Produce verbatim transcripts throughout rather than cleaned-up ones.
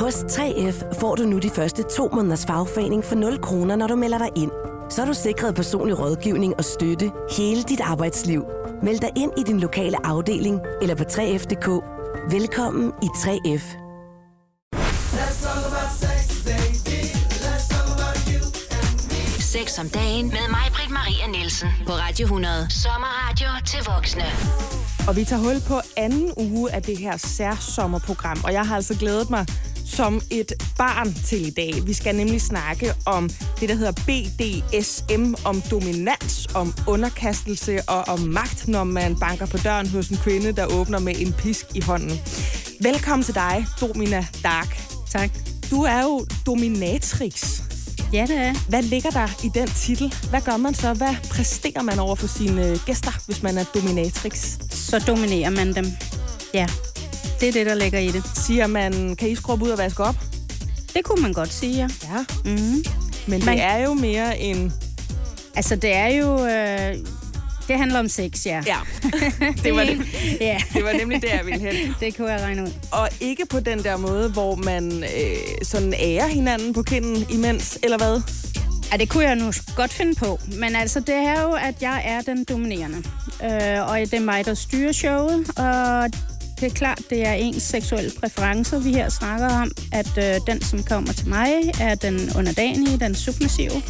Hos tre F får du nu de første to måneders fagforening for nul kroner, når du melder dig ind. Så er du sikret personlig rådgivning og støtte hele dit arbejdsliv. Meld dig ind i din lokale afdeling eller på tre F punktum d k. Velkommen i tre F. Sex om dagen med mig, Britt Maria Nielsen, på Radio hundrede. Sommerradio til voksne. Og vi tager hul på anden uge af det her særsommerprogram, og jeg har altså glædet mig som et barn til i dag. Vi skal nemlig snakke om det, der hedder B D S M, om dominans, om underkastelse og om magt, når man banker på døren hos en kvinde, der åbner med en pisk i hånden. Velkommen til dig, Domina Dark. Tak. Du er jo dominatrix. Ja, det er. Hvad ligger der i den titel? Hvad gør man så? Hvad præsterer man over for sine gæster, hvis man er dominatrix? Så dominerer man dem. Ja, det er det, der ligger i det. Siger man, kan I skrubbe ud og vaske op? Det kunne man godt sige, ja. Ja. Mm-hmm. Men man, det er jo mere en... Altså, det er jo... Øh, det handler om sex, ja. Ja, det var, det. Ja. Det var nemlig det, jeg ville hen. Det kunne jeg regne ud. Og ikke på den der måde, hvor man øh, sådan ærer hinanden på kinden imens, eller hvad? Ja, det kunne jeg nu godt finde på. Men altså, det er jo, at jeg er den dominerende. Øh, og det er mig, der styrer showet. Og det er klart, det er ens seksuelle præferencer, vi her snakker om. At øh, den, som kommer til mig, er den underdanige, den submissive.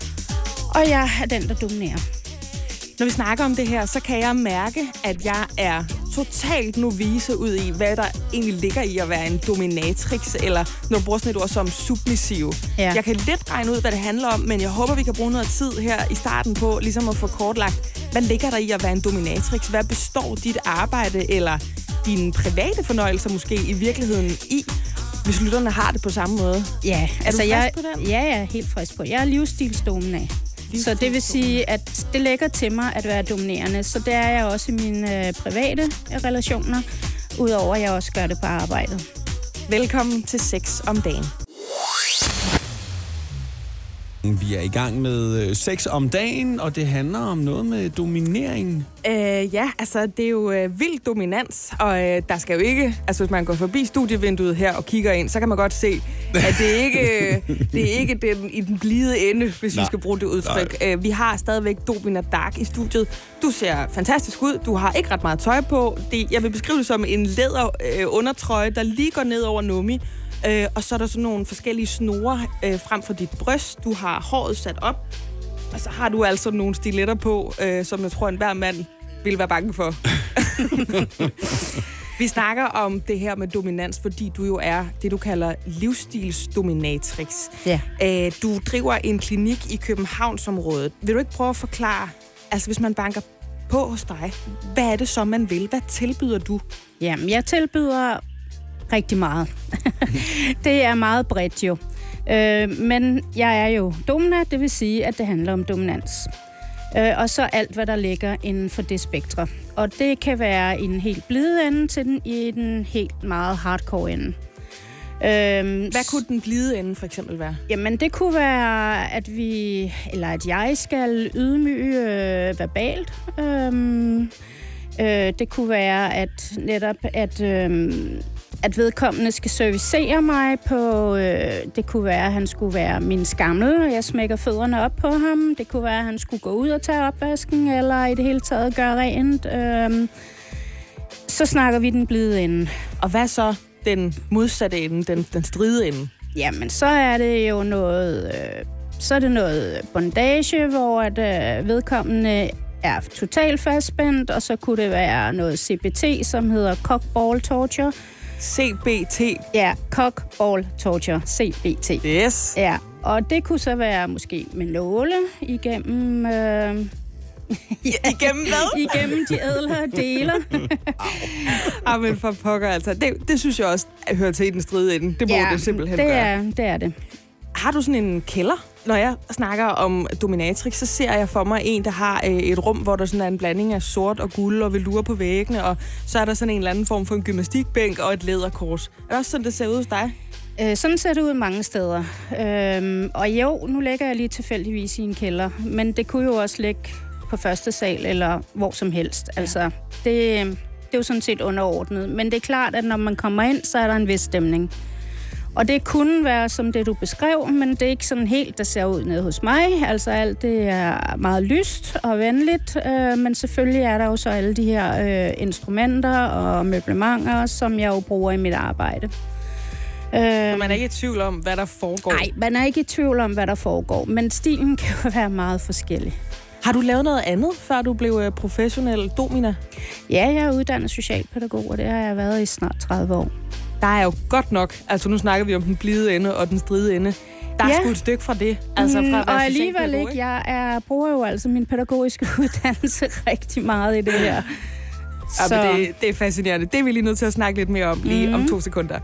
Og jeg er den, der dominerer. Når vi snakker om det her, så kan jeg mærke, at jeg er totalt novice ud i, hvad der egentlig ligger i at være en dominatrix, eller når du bruger sådan et ord som submissiv. Ja. Jeg kan lidt regne ud, hvad det handler om, men jeg håber, vi kan bruge noget tid her i starten på, ligesom at få kortlagt, hvad ligger der i at være en dominatrix? Hvad består dit arbejde, eller dine private fornøjelser måske i virkeligheden i, hvis lytterne har det på samme måde? Ja, er altså du frisk jeg, på den? Ja, jeg er helt frisk på. Jeg er livsstilsdomina. Så det vil sige, at det lægger til mig at være dominerende. Så det er jeg også i mine øh, private relationer, udover at jeg også gør det på arbejdet. Velkommen til Sex om dagen. Vi er i gang med sex om dagen, og det handler om noget med dominering. Øh, ja, altså det er jo øh, vild dominans, og øh, der skal jo ikke, altså hvis man går forbi studievinduet her og kigger ind, så kan man godt se, at det ikke øh, det er ikke den i den blide ende, hvis Nej. vi skal bruge det udtryk. Øh, vi har stadigvæk Domina Dark i studiet. Du ser fantastisk ud. Du har ikke ret meget tøj på. Det, jeg vil beskrive det som en læder øh, undertrøje, der lige går ned over nummi. Øh, og så er der sådan nogle forskellige snore øh, frem for dit bryst. Du har håret sat op, og så har du altså nogle stiletter på, øh, som jeg tror, enhver mand ville være bange for. Vi snakker om det her med dominans, fordi du jo er det, du kalder livsstilsdominatrix. Ja. Øh, du driver en klinik i Københavnsområdet. Vil du ikke prøve at forklare, altså hvis man banker på hos dig, hvad er det så, man vil? Hvad tilbyder du? Jamen, jeg tilbyder rigtig meget. Det er meget bredt jo. Øh, men jeg er jo domina, det vil sige, at det handler om dominans. Øh, og så alt, hvad der ligger inden for det spektre. Og det kan være i den helt blide ende til den i den helt meget hardcore ende. Øh, hvad kunne den blide ende for eksempel være? Jamen, det kunne være, at vi, eller at jeg skal ydmyge øh, verbalt. Øh, øh, det kunne være, at netop, at... Øh, at vedkommende skal servicere mig på, øh, det kunne være, at han skulle være min skammel, og jeg smækker fødderne op på ham. Det kunne være, at han skulle gå ud og tage opvasken, eller i det hele taget gøre rent. Øh, så snakker vi den blide ende. Og hvad så den modsatte ende, den, den stride ende? Jamen, så er det jo noget, øh, så er det noget bondage, hvor at, øh, vedkommende er totalt fastspændt, og så kunne det være noget C B T, som hedder cock ball torture. C B T? Ja, cock ball torture, C B T. Yes. Ja, og det kunne så være måske med nåle igennem... Øh, ja, igennem hvad? Igennem de ædlere deler. Ah, men for pokker, altså. Det, det synes jeg også hører til i den stride ende. Det må ja, det simpelthen det gøre. Er, det er det. Har du sådan en kælder? Når jeg snakker om dominatrix, så ser jeg for mig en, der har øh, et rum, hvor der sådan er en blanding af sort og guld og velour på væggene, og så er der sådan en eller anden form for en gymnastikbænk og et læderkors. Er det også sådan, det ser ud hos dig? Øh, sådan ser det ud mange steder. Øhm, og jo, nu lægger jeg lige tilfældigvis i en kælder, men det kunne jo også ligge på første sal eller hvor som helst. Altså, det, det er jo sådan set underordnet. Men det er klart, at når man kommer ind, så er der en vis stemning. Og det kunne være som det, du beskrev, men det er ikke sådan helt, der ser ud nede hos mig. Altså alt det er meget lyst og venligt, øh, men selvfølgelig er der jo så alle de her øh, instrumenter og møblementer, som jeg jo bruger i mit arbejde. Så man er ikke i tvivl om, hvad der foregår? Nej, man er ikke i tvivl om, hvad der foregår, men stilen kan jo være meget forskellig. Har du lavet noget andet, før du blev professionel domina? Ja, jeg er uddannet socialpædagog, og det har jeg været i snart tredive år. Der er jo godt nok, altså nu snakker vi om den blide ende og den stride ende. Der er ja. sgu et stykke fra det. Altså fra at være og alligevel ikke. Jeg er, bruger jo altså min pædagogiske uddannelse rigtig meget i det her. Så. Ja, det, det er fascinerende. Det er vi lige nødt til at snakke lidt mere om lige mm-hmm. om to sekunder.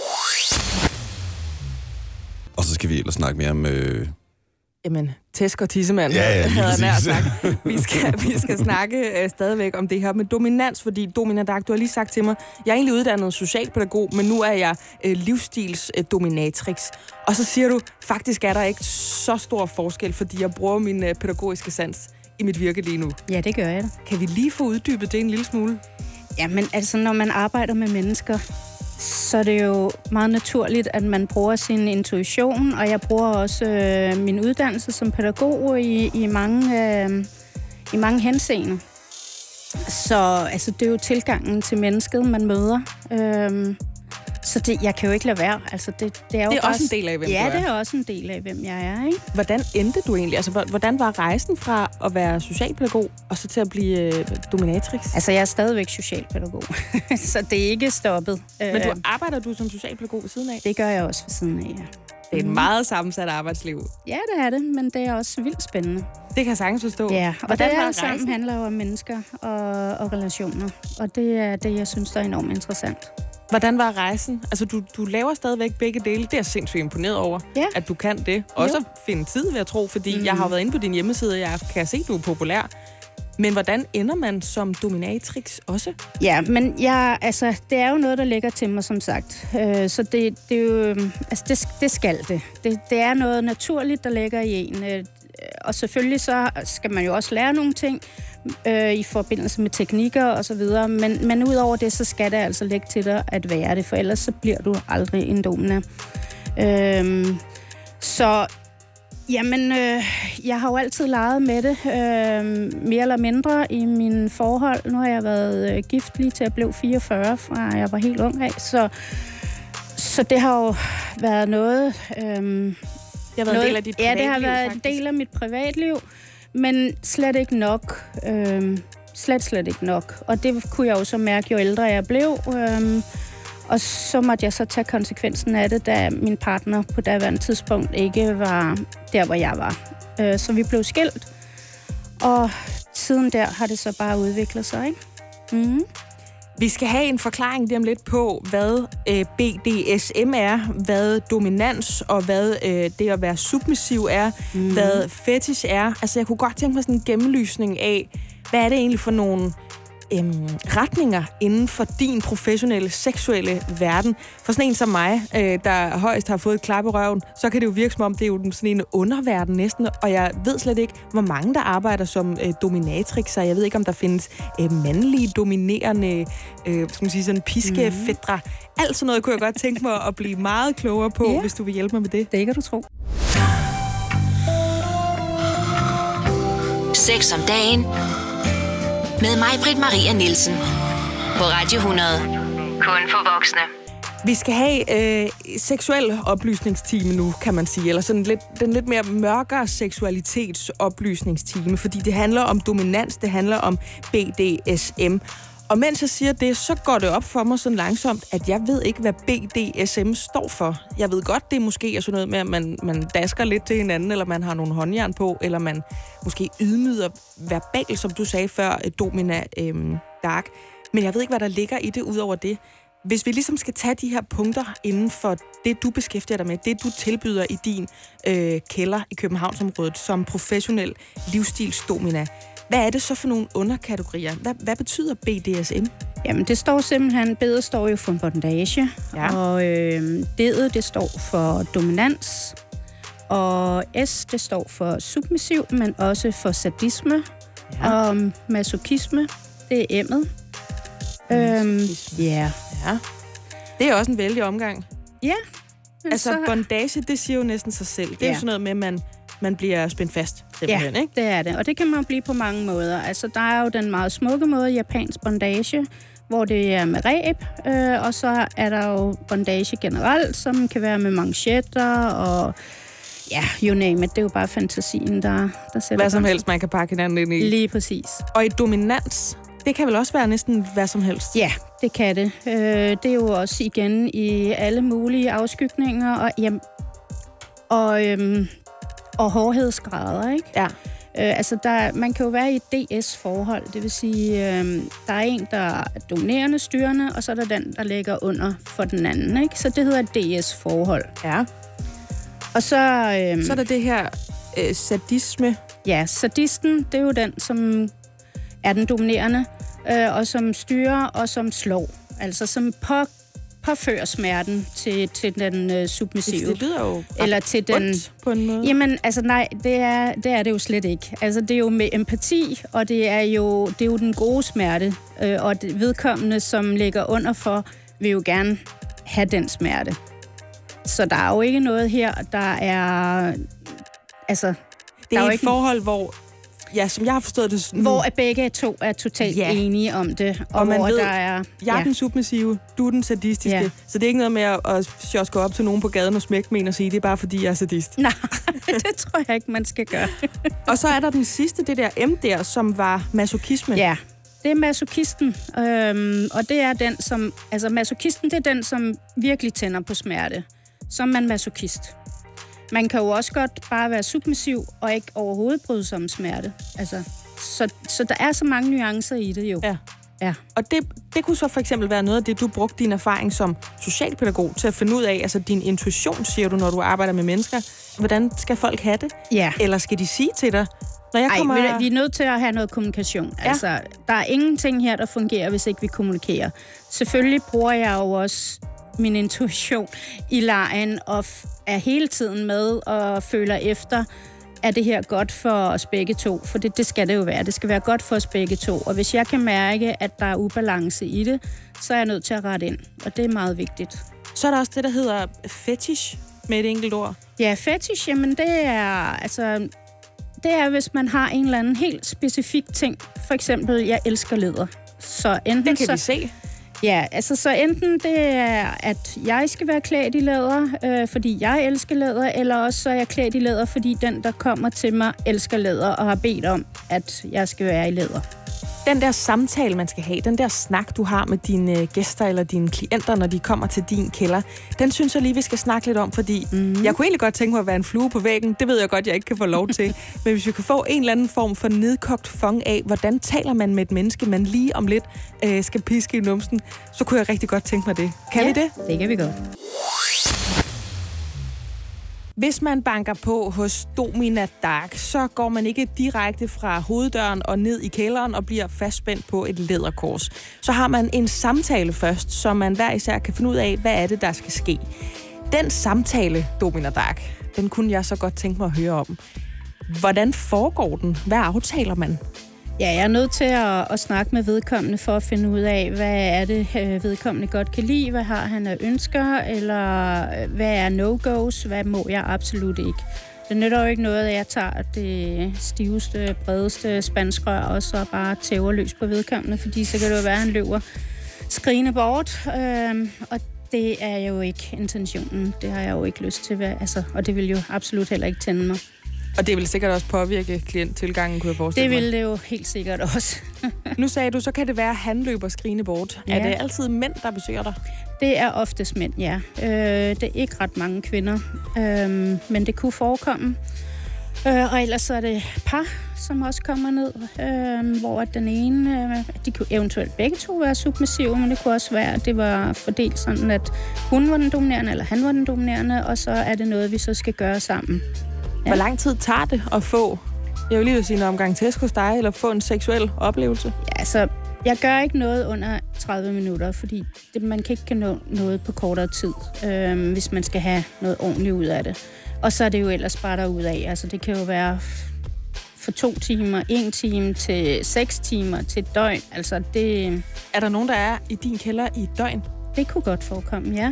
Og så skal vi ellers snakke mere om... Øh... Jamen, tæsk og tissemand, ja, ja, havde jeg nær sagt. Vi skal, vi skal snakke uh, stadigvæk om det her med dominans, fordi Domina Dag, du har lige sagt til mig, jeg er egentlig uddannet socialpædagog, men nu er jeg uh, livsstils-dominatrix. Uh, og så siger du, faktisk er der ikke så stor forskel, fordi jeg bruger min uh, pædagogiske sans i mit virke lige nu. Ja, det gør jeg da. Kan vi lige få uddybet det en lille smule? Jamen, altså, når man arbejder med mennesker, så er det jo meget naturligt, at man bruger sin intuition, og jeg bruger også øh, min uddannelse som pædagog i, i, mange, øh, i mange henseender. Så altså, det er jo tilgangen til mennesket, man møder. Øh, så det, jeg kan jo ikke lade være. Altså, det, det er, jo det er bare, også en del af, hvem ja, du er. Ja, det er også en del af, hvem jeg er. Ikke? Hvordan endte du egentlig? Altså, hvordan var rejsen fra at være socialpædagog og så til at blive øh, dominatrix? Altså, jeg er stadigvæk socialpædagog, så det er ikke stoppet. Men du arbejder du som socialpædagog ved siden af? Det gør jeg også ved siden af, ja. Det er et meget sammensat arbejdsliv. Ja, det er det, men det er også vildt spændende. Det kan jeg sagtens forstå. Ja, og hvordan det alt sammen handler jo om mennesker og, og relationer, og det er det, jeg synes, der er enormt interessant. Hvordan var rejsen? Altså, du, du laver stadigvæk begge dele. Det er jeg sindssygt imponeret over, ja. At du kan det. Også jo. At finde tid, vil jeg tro, fordi mm. jeg har været inde på din hjemmeside, og jeg kan se, at du er populær. Men hvordan ender man som dominatrix også? Ja, men jeg, altså, det er jo noget, der ligger til mig, som sagt. Øh, så det, det er jo... Altså, det, det skal det. det. Det er noget naturligt, der ligger i en. Øh, og selvfølgelig så skal man jo også lære nogle ting øh, i forbindelse med teknikker og så videre. Men, men udover det, så skal det altså ligge til dig at være det, for ellers så bliver du aldrig en domina. Øh, så... Jamen, øh, jeg har jo altid leget med det, øh, mere eller mindre i mine forhold. Nu har jeg været øh, gift lige til at blive fireogfyrre, fra jeg var helt ung af, så, så det har jo været noget... Øh, det har været noget, en del af dit privatliv, ja, det har været faktisk. en del af mit privatliv, men slet ikke nok. Øh, slet, slet ikke nok. Og det kunne jeg jo så mærke, jo ældre jeg blev. Øh, Og så måtte jeg så tage konsekvensen af det, da min partner på daværende tidspunkt ikke var der, hvor jeg var. Så vi blev skilt, og siden der har det så bare udviklet sig, ikke? Mm-hmm. Vi skal have en forklaring lige om lidt på, hvad øh, B D S M er, hvad dominans og hvad øh, det at være submissiv er, mm. hvad fetish er. Altså, jeg kunne godt tænke mig sådan en gennemlysning af, hvad er det egentlig for nogle... Øhm, retninger inden for din professionelle, seksuelle verden. For sådan en som mig, øh, der højst har fået et klap i røven, så kan det jo virke som om, det er jo sådan en underverden næsten, og jeg ved slet ikke, hvor mange der arbejder som øh, dominatrixer. Jeg ved ikke, om der findes øh, mandlige, dominerende, øh, skal man sige, sådan piskefædre. Mm. Alt sådan noget kunne jeg godt tænke mig at blive meget klogere på, yeah. hvis du vil hjælpe mig med det. Det kan du tro. Sex om dagen med mig, Britt Maria Nielsen, på Radio hundrede. Kun for voksne. Vi skal have øh, seksuel oplysningstime nu, kan man sige, eller sådan lidt, den lidt mere mørkere seksualitetsoplysningstime, fordi det handler om dominans, det handler om B D S M. Og mens jeg siger det, så går det op for mig sådan langsomt, at jeg ved ikke, hvad B D S M står for. Jeg ved godt, det er måske er sådan noget med, at man, man dasker lidt til hinanden, eller man har nogle håndjern på, eller man måske ydmyder verbalt, som du sagde før, Domina øhm, Dag. Men jeg ved ikke, hvad der ligger i det, ud over det. Hvis vi ligesom skal tage de her punkter inden for det, du beskæftiger dig med, det du tilbyder i din øh, kælder i Københavnsområdet som professionel livsstilsdomina, hvad er det så for nogle underkategorier? Hvad, hvad betyder B D S M? Jamen, det står simpelthen, B'et står jo for bondage, ja. Og øh, D'et, det står for dominans, og S, det står for submissiv, men også for sadisme, ja. Og masochisme, det er M'et. Øhm, ja. ja. Det er også en vældig omgang. Ja, Altså, så... bondage, det siger jo næsten sig selv. Det er ja. jo sådan noget med, at man, man bliver spændt fast. Ja, ikke? det er det. Og det kan man blive på mange måder. Altså, der er jo den meget smukke måde, japansk bondage, hvor det er med reb, øh, og så er der jo bondage generelt, som kan være med manchetter og ja, you name it. Det er jo bare fantasien, der, der sætter hvad som sig. helst, man kan pakke hinanden ind i. Lige præcis. Og i dominans, det kan vel også være næsten hvad som helst? Ja, det kan det. Øh, det er jo også igen i alle mulige afskygninger og, jamen, og, øhm, og hårdhedsgrader, ikke? Ja. Øh, altså, der, man kan jo være i et D S-forhold, det vil sige, øh, der er en, der er dominerende, styrende, og så er der den, der ligger under for den anden, ikke? Så det hedder et D S-forhold. Ja. Og så... Øh, Så er der det her øh, sadisme. Ja, sadisten, det er jo den, som er den dominerende, øh, og som styrer og som slår. Altså, som på, påfører smerten til, til den øh, submissive. Det lyder jo eller til den på en måde. Jamen, altså nej, det er, det er det jo slet ikke. Altså, det er jo med empati, og det er jo, det er jo den gode smerte. Øh, og det vedkommende, som ligger under for, vil jo gerne have den smerte. Så der er jo ikke noget her, der er... Altså, det der er, er et ikke forhold, hvor... Ja, som jeg har forstået det... Sådan, hvor begge to er totalt ja. enige om det. Og, og man hvor ved, der er... jeg er ja. den submissive, du er den sadistiske. Ja. Så det er ikke noget med at, at sjoske op til nogen på gaden og smække med en og sige, det er bare fordi, jeg er sadist. Nej, det tror jeg ikke, man skal gøre. Og så er der den sidste, det der M der, som var masochisme. Ja, det er masokisten. Øhm, og det er den, som... Altså, masokisten, det er den, som virkelig tænder på smerte. Så er man masokist. Man kan jo også godt bare være submissiv og ikke overhovedet bryde sig om smerte. Altså, så, så der er så mange nuancer i det jo. Ja. Ja. Og det, det kunne så for eksempel være noget af det, du brugte din erfaring som socialpædagog til at finde ud af, altså din intuition, siger du, når du arbejder med mennesker. Hvordan skal folk have det? Ja. Eller skal de sige til dig, når jeg Ej, kommer... vi er nødt til at have noget kommunikation. Ja. Altså, der er ingenting her, der fungerer, hvis ikke vi kommunikerer. Selvfølgelig bruger jeg jo også min intuition i lejen og er hele tiden med og føler efter, er det her godt for os begge to? For det, det skal det jo være. Det skal være godt for os begge to. Og hvis jeg kan mærke, at der er ubalance i det, så er jeg nødt til at rette ind. Og det er meget vigtigt. Så er der også det, der hedder fetish med et enkelt ord. Ja, fetish, jamen det er... Altså, det er, hvis man har en eller anden helt specifik ting. For eksempel, jeg elsker læder. Så enten det kan så, vi se. Ja, altså så enten det er, at jeg skal være klædt i læder, øh, fordi jeg elsker læder, eller også så er jeg klædt i læder, fordi den, der kommer til mig, elsker læder og har bedt om, at jeg skal være i læder. Den der samtale, man skal have, den der snak, du har med dine gæster eller dine klienter, når de kommer til din kælder, den synes jeg lige, vi skal snakke lidt om, fordi mm. jeg kunne egentlig godt tænke mig at være en flue på væggen. Det ved jeg godt, jeg ikke kan få lov til. Men hvis vi kan få en eller anden form for nedkogt fong af, hvordan taler man med et menneske, man lige om lidt øh, skal piske i numsen, så kunne jeg rigtig godt tænke mig det. Kan ja, vi det? Det kan vi godt. Hvis man banker på hos Domina Dark, så går man ikke direkte fra hoveddøren og ned i kælderen og bliver fastspændt på et læderkors. Så har man en samtale først, så man hver især kan finde ud af, hvad er det, der skal ske. Den samtale, Domina Dark, den kunne jeg så godt tænke mig at høre om. Hvordan foregår den? Hvad aftaler man? Ja, jeg er nødt til at, at snakke med vedkommende for at finde ud af, hvad er det, vedkommende godt kan lide, hvad har han af ønsker, eller hvad er no-go's, hvad må jeg absolut ikke. Det nytter jo ikke noget, at jeg tager det stiveste, bredeste spanskrør, og så bare tæver løs på vedkommende, fordi så kan det jo være, at han løber skrigende bort, øhm, og det er jo ikke intentionen. Det har jeg jo ikke lyst til, altså, og det vil jo absolut heller ikke tænde mig. Og det vil sikkert også påvirke klienttilgangen, kunne jeg forestille mig. Det vil det jo helt sikkert også. Nu sagde du, så kan det være, at han løber skrigende bort. Ja. Er det altid mænd, der besøger dig? Det er oftest mænd, ja. Øh, det er ikke ret mange kvinder, øh, men det kunne forekomme. Øh, og ellers så er det par, som også kommer ned, øh, hvor den ene, øh, de kunne eventuelt begge to være submissive, men det kunne også være, at det var fordelt sådan, at hun var den dominerende, eller han var den dominerende, og så er det noget, vi så skal gøre sammen. Ja. Hvor lang tid tager det at få, jeg vil lige vil sige en omgang tæsk hos dig, eller få en seksuel oplevelse? Ja, altså, jeg gør ikke noget under tredive minutter, fordi det, man kan ikke nå noget på kortere tid, øh, hvis man skal have noget ordentligt ud af det. Og så er det jo ellers bare derudad. Altså, det kan jo være for to timer, en time til seks timer til et døgn. Altså, det... Er der nogen, der er i din kælder i et døgn? Det kunne godt forekomme, ja.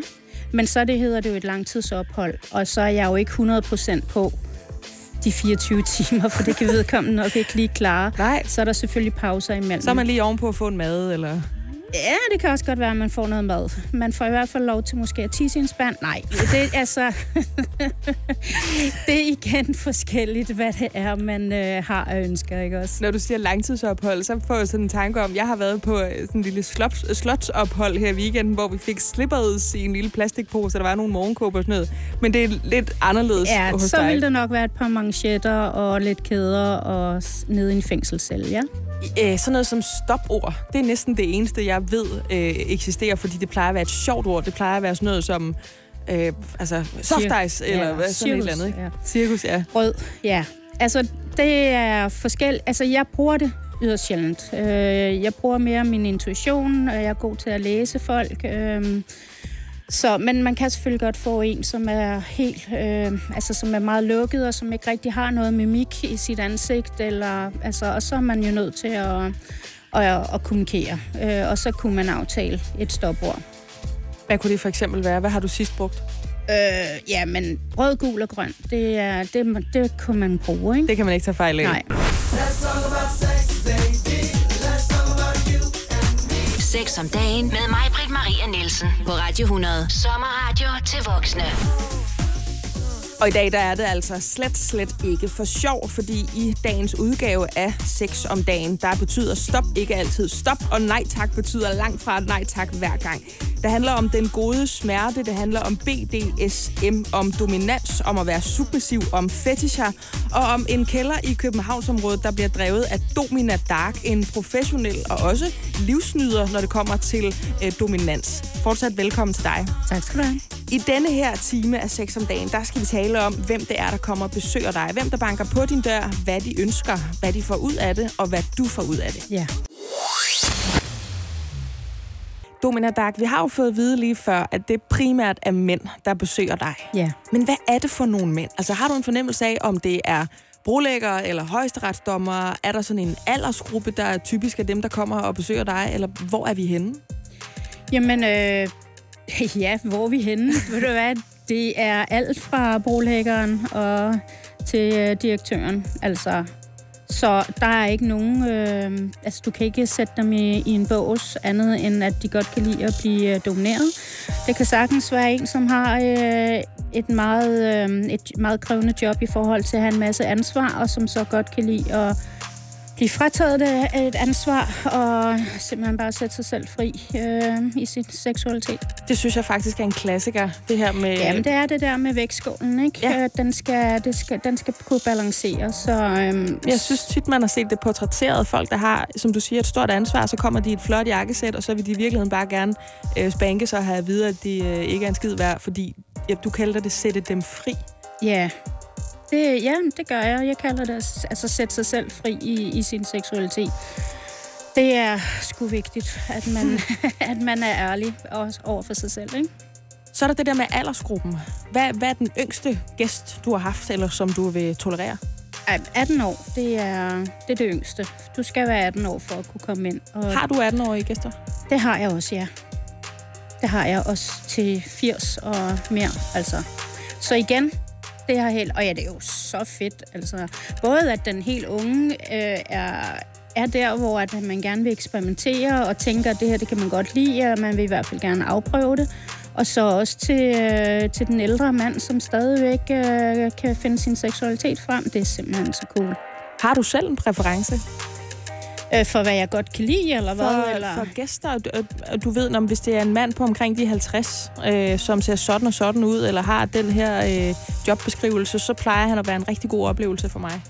Men så det hedder det jo et langtidsophold, og så er jeg jo ikke hundrede procent på de fireogtyve timer, for det kan vedkommende nok ikke lige klare. Nej. Så er der selvfølgelig pauser imellem. Så er man lige ovenpå at få en mad, eller... Ja, det kan også godt være, at man får noget mad. Man får i hvert fald lov til måske at tisse i en spand. Nej, det er altså... det er igen forskelligt, hvad det er, man øh, har af ønsker, ikke også? Når du siger langtidsophold, så får jeg sådan en tanke om, jeg har været på sådan en lille slot, slotsophold her i weekenden, hvor vi fik slippers i en lille plastikpose, og der var nogle morgenkåber og sådan noget. Men det er lidt anderledes ja, hos så dig. vil der nok være et par manchetter og lidt kæder og nede i en fængselscelle, ja? Æ, sådan noget som stopord, det er næsten det eneste, jeg ved øh, eksisterer, fordi det plejer at være et sjovt ord. Det plejer at være sådan noget som øh, altså soft ice, eller ja, hvad, sådan cirkus, et eller andet. Ikke? Ja. Cirkus, ja. Rød, ja. Altså, det er forskelligt. Altså, jeg bruger det yderst sjældent. Øh, jeg bruger mere min intuition, og jeg er god til at læse folk. Øh, Så, men man kan selvfølgelig godt få en, som er helt, øh, altså som er meget lukket, og som ikke rigtig har noget mimik i sit ansigt, eller, altså, og så er man jo nødt til at, at, at kommunikere, øh, og så kunne man aftale et stopord. Hvad kunne det for eksempel være? Hvad har du sidst brugt? Øh, ja, men rød, gul og grøn, det, er, det, det kunne man bruge, ikke? Det kan man ikke tage fejl af. Nej. Sex om dagen med mig, Britt Maria Nielsen, på Radio hundrede. Sommerradio til voksne. Og i dag der er det altså slet, slet ikke for sjov, fordi i dagens udgave af Sex om dagen, der betyder stop ikke altid stop, og nej tak betyder langt fra nej tak hver gang. Det handler om den gode smerte, det handler om B D S M, om dominans, om at være submissiv, om fetischer, og om en kælder i Københavnsområdet, der bliver drevet af Domina Dark, en professionel og også livsnyder, når det kommer til øh, dominans. Fortsat velkommen til dig. Tak skal du have. I denne her time af Sex om dagen, der skal vi tale om, hvem det er, der kommer og besøger dig. Hvem der banker på din dør, hvad de ønsker, hvad de får ud af det, og hvad du får ud af det. Ja. Domina Dark, vi har jo fået at vide lige før, at det primært er mænd, der besøger dig. Ja. Men hvad er det for nogle mænd? Altså har du en fornemmelse af, om det er brolæggere eller højesteretsdommere? Er der sådan en aldersgruppe, der er typisk af dem, der kommer og besøger dig? Eller hvor er vi henne? Jamen, øh, ja, hvor er vi henne? Ved du hvad? Det er alt fra brolæggeren og til øh, direktøren. Altså, så der er ikke nogen... Øh, altså, du kan ikke sætte dem i, i en bås andet, end at de godt kan lide at blive øh, domineret. Det kan sagtens være en, som har øh, et, meget, øh, et meget krævende job i forhold til at have en masse ansvar, og som så godt kan lide at blive frataget et ansvar og simpelthen bare sætte sig selv fri øh, i sin seksualitet. Det synes jeg faktisk er en klassiker, det her med... Jamen, det er det der med vægtskålen, ikke? Ja. Den, skal, det skal, den skal kunne balancere, så... Øhm, jeg synes tit, man har set det portrætteret. Folk, der har, som du siger, et stort ansvar, så kommer de i et flot jakkesæt, og så vil de i virkeligheden bare gerne øh, spanke sig og have at vide, at de øh, ikke er en skid værd, fordi ja, du kalder det sætte dem fri. Ja, det, ja, det gør jeg. Jeg kalder det altså sætte sig selv fri i, i sin seksualitet. Det er sgu vigtigt, at man, at man er ærlig også over for sig selv, ikke? Så er der det der med aldersgruppen. Hvad, hvad er den yngste gæst, du har haft, eller som du vil tolerere? atten år, det er, det er det yngste. Du skal være atten år for at kunne komme ind. Og har du atten-årige gæster? Det har jeg også, ja. Det har jeg også til firs og mere, altså. Så igen, det har helt... Og ja, det er jo så fedt, altså. Både at den helt unge øh, er... er der, hvor at man gerne vil eksperimentere og tænker, at det her det kan man godt lide, og man vil i hvert fald gerne afprøve det. Og så også til, øh, til den ældre mand, som stadigvæk øh, kan finde sin seksualitet frem. Det er simpelthen så cool. Har du selv en præference? Øh, for hvad jeg godt kan lide, eller for, hvad? Eller? For gæster, du, du ved, om hvis det er en mand på omkring de halvtreds, øh, som ser sådan og sådan ud, eller har den her øh, jobbeskrivelse, så plejer han at være en rigtig god oplevelse for mig.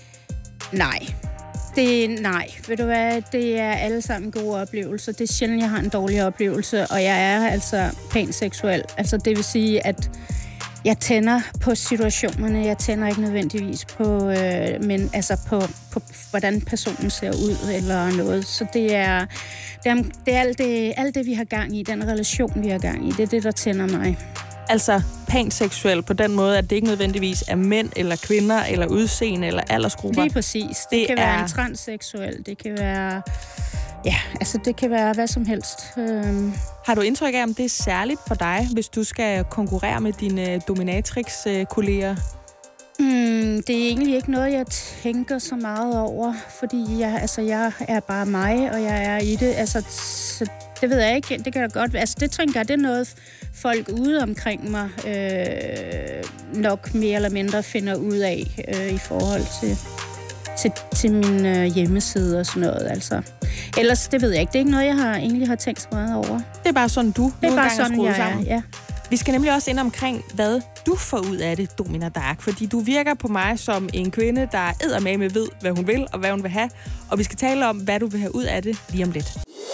Nej. Det, nej, ved du hvad, det er alle sammen gode oplevelser. Det er sjældent, jeg har en dårlig oplevelse, og jeg er altså pænt seksuel. Altså det vil sige, at jeg tænder på situationerne, jeg tænder ikke nødvendigvis på, øh, men altså på, på, hvordan personen ser ud eller noget. Så det er, det er, det er alt, det, alt det, vi har gang i, den relation, vi har gang i, det er det, der tænder mig. Altså pænt seksuel på den måde, at det ikke nødvendigvis er mænd eller kvinder eller udseende eller aldersgrupper. Lige præcis. Det, det kan er... være en transseksuel, det kan være Ja, altså det kan være hvad som helst. Øhm. Har du indtryk af, om det er særligt for dig, hvis du skal konkurrere med dine dominatrix-kolleger? Mm, det er egentlig ikke noget, jeg tænker så meget over, fordi jeg, altså, jeg er bare mig, og jeg er i det. Altså, så det ved jeg ikke. Det kan da godt. Altså, det tænker jeg, det er noget, folk ude omkring mig øh, nok mere eller mindre finder ud af øh, i forhold til, til, til min øh, hjemmeside og sådan noget. Altså. Ellers, det ved jeg ikke. Det er ikke noget, jeg har, egentlig har tænkt så meget over. Det er bare sådan, du det er bare sådan, er jeg sammen. er, ja. Vi skal nemlig også ind omkring, hvad du får ud af det, Domina Dark. Fordi du virker på mig som en kvinde, der eddermame ved, hvad hun vil og hvad hun vil have. Og vi skal tale om, hvad du vil have ud af det lige om lidt.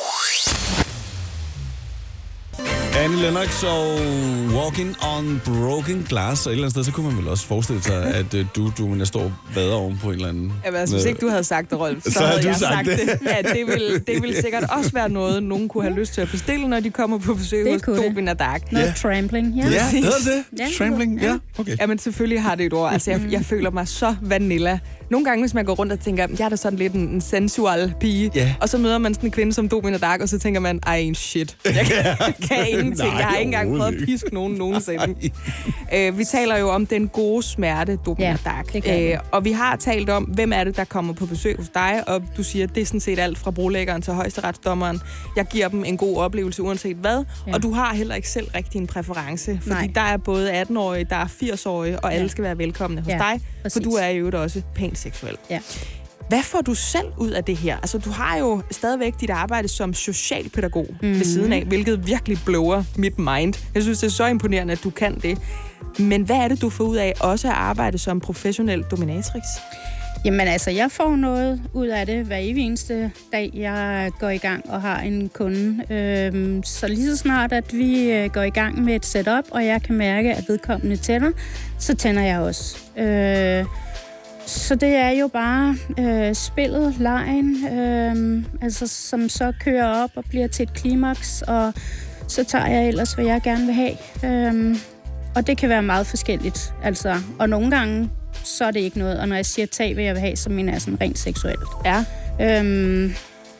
Annie Lennox og Walking on Broken Glass. Og et eller andet sted, så kunne man vel også forestille sig, at uh, du, Domina, står og vader oven på en eller anden... Jamen, altså, hvis ikke du havde sagt det, Rolf, så, så havde jeg sagt, sagt det. det. Ja, det ville, det ville sikkert også være noget, nogen kunne have lyst til at bestille, når de kommer på besøg hos Domina Dark. Noget yeah. trampling, ja. Ja, hedder det? Ja, trampling, ja. Okay. Jamen, selvfølgelig har det et ord. Altså, jeg, jeg føler mig så vanilla. Nogle gange, hvis man går rundt og tænker, jeg er da sådan lidt en, en sensual pige, yeah. og så møder man sådan en kvinde som Domina Dark, og så tænker man, I ain't shit. Jeg kan, kan ingenting. Jeg har ikke engang prøvet at piske nogen nogensinde. øh, vi taler jo om den gode smerte, Domina ja, Dark. Øh, og vi har talt om, hvem er det, der kommer på besøg hos dig, og du siger, det er sådan set alt fra brolæggeren til højesteretsdommeren. Jeg giver dem en god oplevelse, uanset hvad. Ja. Og du har heller ikke selv rigtig en præference, fordi Nej. der er både atten-årige, der er firs-årige, og alle ja. skal være velkomne hos ja, dig, præcis. For du er jo også pænt seksuel. Ja. Hvad får du selv ud af det her? Altså, du har jo stadigvæk dit arbejde som socialpædagog mm-hmm. ved siden af, hvilket virkelig blower mit mind. Jeg synes, det er så imponerende, at du kan det. Men hvad er det, du får ud af også at arbejde som professionel dominatrix? Jamen altså, jeg får noget ud af det hver evig eneste dag, jeg går i gang og har en kunde. Øhm, så lige så snart, at vi går i gang med et setup, og jeg kan mærke, at vedkommende tænder, så tænder jeg også. Øh, Så det er jo bare øh, spillet, lejen, øh, altså, som så kører op og bliver til et klimaks, og så tager jeg ellers, hvad jeg gerne vil have. Øh, og det kan være meget forskelligt, altså. Og nogle gange, så er det ikke noget. Og når jeg siger tag, hvad jeg vil have, så mener jeg sådan rent seksuelt. Ja. Øh,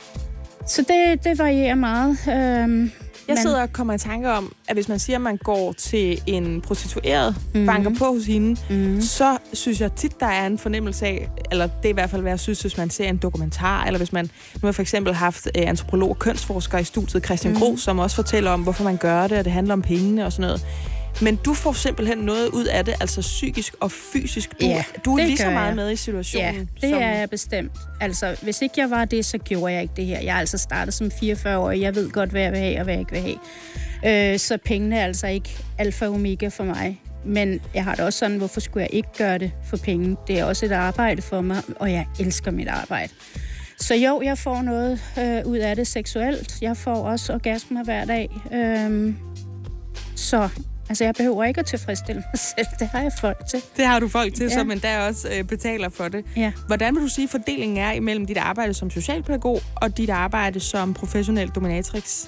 så det, det varierer meget. Øh, Jeg sidder og kommer i tanke om, at hvis man siger, at man går til en prostitueret, mm-hmm. banker på hos hende, mm-hmm. så synes jeg tit, der er en fornemmelse af, eller det er i hvert fald, hvad jeg synes, hvis man ser en dokumentar, eller hvis man, nu har jeg for eksempel haft eh, antropolog og kønsforsker i studiet, Christian mm-hmm. Gros, som også fortæller om, hvorfor man gør det, og det handler om pengene og sådan noget. Men du får simpelthen noget ud af det, altså psykisk og fysisk. Du, ja, du er lige så meget jeg. med i situationen. Ja, det som... er jeg bestemt. Altså, hvis ikke jeg var det, så gjorde jeg ikke det her. Jeg er altså startet som fireogfyrre-årig. Jeg ved godt, hvad jeg vil have og hvad jeg ikke vil have. Øh, så pengene er altså ikke alfa og omega for mig. Men jeg har det også sådan, hvorfor skulle jeg ikke gøre det for penge? Det er også et arbejde for mig, og jeg elsker mit arbejde. Så jo, jeg får noget øh, ud af det seksuelt. Jeg får også orgasmer hver dag. Øh, så... Altså, jeg behøver ikke at tilfredsstille mig selv. Det har jeg folk til. Det har du folk til, ja. Som endda også øh, betaler for det. Ja. Hvordan vil du sige, fordelingen er imellem dit arbejde som socialpædagog og dit arbejde som professionel dominatrix?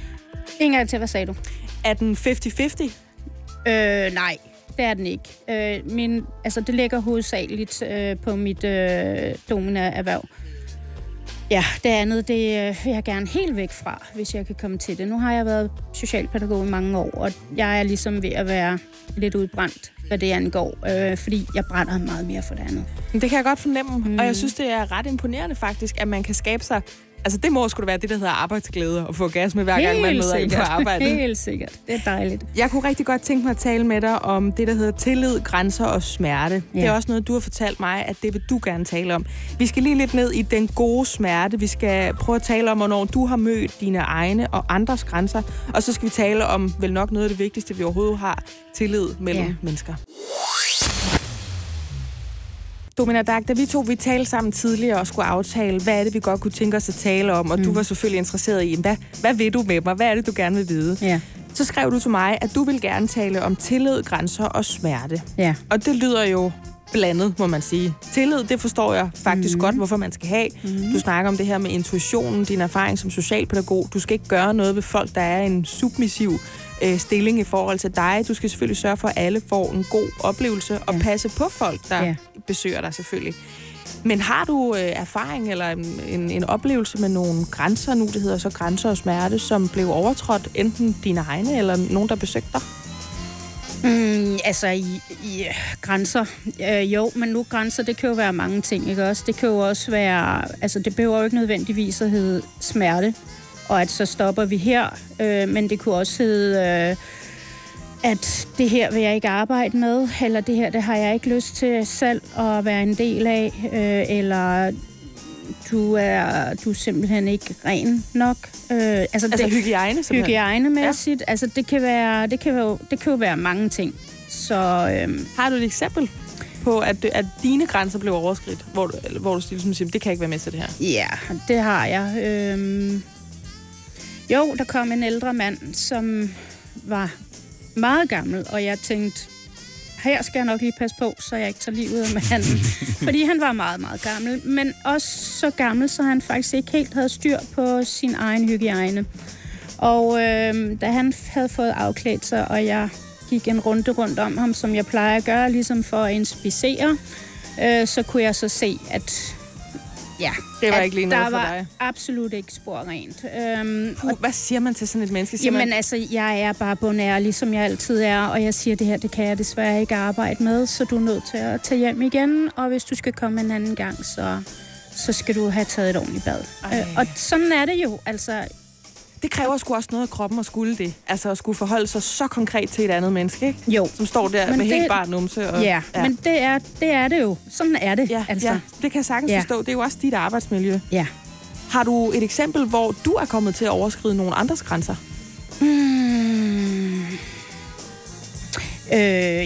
En gang til, hvad sagde du? Er den halvtreds halvtreds? Øh, nej, det er den ikke. Øh, min, altså, det ligger hovedsageligt øh, på mit øh, domina-erhverv. Ja, det andet, det øh, vil jeg gerne helt væk fra, hvis jeg kan komme til det. Nu har jeg været socialpædagog i mange år, og jeg er ligesom ved at være lidt udbrændt, hvad det angår, øh, fordi jeg brænder meget mere for det andet. Det kan jeg godt fornemme, mm. og jeg synes, det er ret imponerende faktisk, at man kan skabe sig... Altså, det må sgu da være det, der hedder arbejdsglæde, og få orgasme hver gang, man møder ind på arbejdet. Helt sikkert. Det er dejligt. Jeg kunne rigtig godt tænke mig at tale med dig om det, der hedder tillid, grænser og smerte. Ja. Det er også noget, du har fortalt mig, at det vil du gerne tale om. Vi skal lige lidt ned i den gode smerte. Vi skal prøve at tale om, hvornår du har mødt dine egne og andres grænser. Og så skal vi tale om vel nok noget af det vigtigste, vi overhovedet har. Tillid mellem ja. mennesker. Domina Dark, da vi to vi talte sammen tidligere og skulle aftale, hvad er det, vi godt kunne tænke os at tale om, og mm. du var selvfølgelig interesseret i, hvad, hvad vil du med mig? Hvad er det, du gerne vil vide? Ja. Så skrev du til mig, at du vil gerne tale om tillid, grænser og smerte. Ja. Og det lyder jo blandet, må man sige. Tillid, det forstår jeg faktisk mm. godt, hvorfor man skal have. Mm. Du snakker om det her med intuitionen, din erfaring som socialpædagog. Du skal ikke gøre noget ved folk, der er en submissiv øh, stilling i forhold til dig. Du skal selvfølgelig sørge for, at alle får en god oplevelse og ja. passe på folk, der ja. besøger dig selvfølgelig. Men har du øh, erfaring eller en, en, en oplevelse med nogle grænser nu, det hedder så grænser og smerte, som blev overtrådt, enten dine egne eller nogen, der besøgte dig? Mm, altså, i, i grænser. Øh, jo, men nu grænser, det kan jo være mange ting, ikke også? Det kan jo også være, altså det behøver jo ikke nødvendigvis at hedde smerte, og at så stopper vi her, øh, men det kunne også hedde, øh, at det her vil jeg ikke arbejde med, eller det her, det har jeg ikke lyst til selv at være en del af, øh, eller du er, du er simpelthen ikke ren nok. Øh, altså altså det, hygiejne, simpelthen? Hygiejnemæssigt. Ja. Altså det kan være, det kan jo, det kan jo være mange ting. Så øhm, har du et eksempel på, at, at dine grænser blev overskridt, hvor du, hvor du ligesom siger, det kan ikke være med til det her? Ja, det har jeg. Øhm, jo, der kom en ældre mand, som var meget gammel, og jeg tænkte, her skal jeg nok lige passe på, så jeg ikke tager livet af manden. Fordi han var meget, meget gammel. Men også så gammel, så han faktisk ikke helt havde styr på sin egen hygiejne. Og øh, da han havde fået afklædt sig, og jeg gik en runde rundt om ham, som jeg plejer at gøre, ligesom for at inspicere, øh, så kunne jeg så se, at ja, det var ikke lige noget for dig. Der var absolut ikke spor rent. Øhm, uh, hvad siger man til sådan et menneske? Siger jamen man... altså, jeg er bare bundærlig, som jeg altid er, og jeg siger, det her, det kan jeg desværre ikke arbejde med, så du er nødt til at tage hjem igen, og hvis du skal komme en anden gang, så, så skal du have taget et ordentligt bad. Øh, og sådan er det jo, altså. Det kræver sgu også noget af kroppen at skulle det. Altså at skulle forholde sig så konkret til et andet menneske, ikke? Jo. Som står der men med det, helt bare numse. Og, ja, ja, men det er, det er det jo. Sådan er det. Ja, altså. ja, det kan jeg sagtens ja. forstå. Det er jo også dit arbejdsmiljø. Ja. Har du et eksempel, hvor du er kommet til at overskride nogle andres grænser? Hmm. Øh, ja.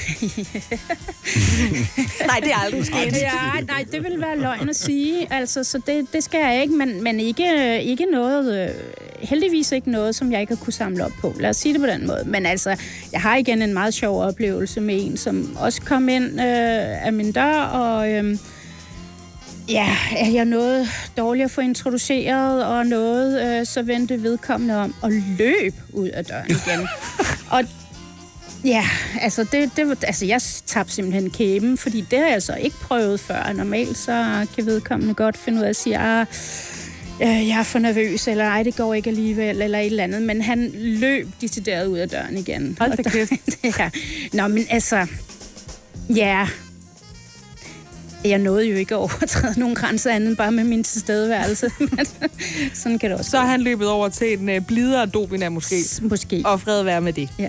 Nej, det er aldrig sket. Ja, nej, det vil være løgn at sige. Altså, så det, det skal jeg ikke, men, men ikke, ikke noget, heldigvis ikke noget, som jeg ikke har kunne samle op på. Lad os sige det på den måde. Men altså, jeg har igen en meget sjov oplevelse med en, som også kom ind øh, af min dør, og øh, ja, er jeg noget dårligt at få introduceret, og noget, øh, så vendte vedkommende om og løb ud af døren igen. Og ja, altså, det, det, altså jeg tabte simpelthen kæben, fordi det har jeg så ikke prøvet før. Normalt så kan vedkommende godt finde ud af at sige, ah, øh, jeg er for nervøs, eller ej, det går ikke alligevel, eller et eller andet. Men han løb decideret ud af døren igen. Hold da kæft. Ja. Nå, men altså, ja, jeg nåede jo ikke at overtræde nogen grænser andet bare med min tilstedeværelse. Sådan kan det også. Så er han løbet over til en uh, blidere Domina måske. Måske. Og fred være med det. Ja.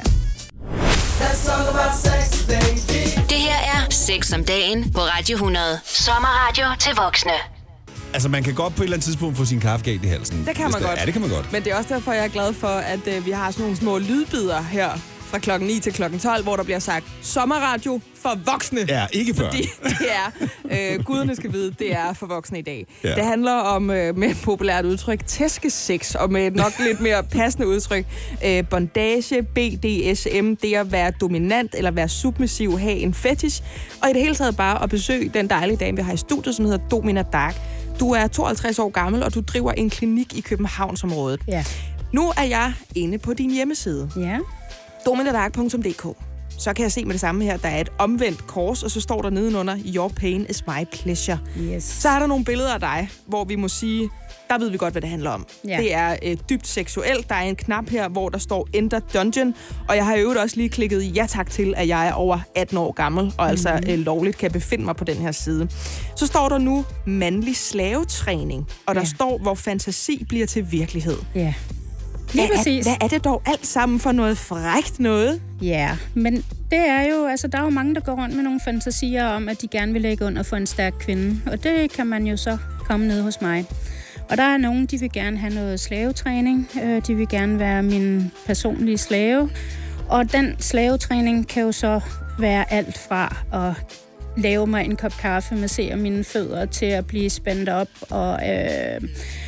Det her er Sex om dagen på Radio hundrede. Sommerradio til voksne. Altså, man kan godt på et eller andet tidspunkt få sin kaffe galt i halsen. Det kan man det, godt. Ja, det kan man godt. Men det er også derfor, jeg er glad for, at øh, vi har sådan nogle små lydbider her fra klokken ni til klokken tolv, hvor der bliver sagt sommerradio for voksne. Ja, ikke før. Fordi det er, øh, guderne skal vide, det er for voksne i dag. Ja. Det handler om, øh, med et populært udtryk, tæskesex, og med et nok lidt mere passende udtryk, øh, bondage, B D S M, det at være dominant eller være submissiv, have en fetish, og i det hele taget bare at besøge den dejlige dame, vi har i studiet, som hedder Domina Dark. Du er tooghalvtreds år gammel, og du driver en klinik i Københavnsområdet. Ja. Nu er jeg inde på din hjemmeside. Ja. dominadark punktum d k. Så kan jeg se med det samme her, der er et omvendt kors, og så står der nedenunder, your pain is my pleasure. Yes. Så er der nogle billeder af dig, hvor vi må sige, der ved vi godt, hvad det handler om. Ja. Det er øh, dybt seksuelt. Der er en knap her, hvor der står Enter Dungeon, og jeg har i øvrigt også lige klikket ja tak til, at jeg er over atten år gammel, og mm-hmm. altså øh, lovligt kan befinde mig på den her side. Så står der nu mandlig slavetræning, og der Ja. står, hvor fantasi bliver til virkelighed. Ja. Lige Hvad præcis. er, hvad er det dog alt sammen for noget frækt noget? Ja, men det er jo, altså der er jo mange, der går rundt med nogle fantasier om, at de gerne vil lægge under for en stærk kvinde. Og det kan man jo så komme ned hos mig. Og der er nogen, de vil gerne have noget slavetræning. De vil gerne være min personlige slave. Og den slavetræning kan jo så være alt fra at lave mig en kop kaffe, massere mine fødder til at blive spændt op og øh,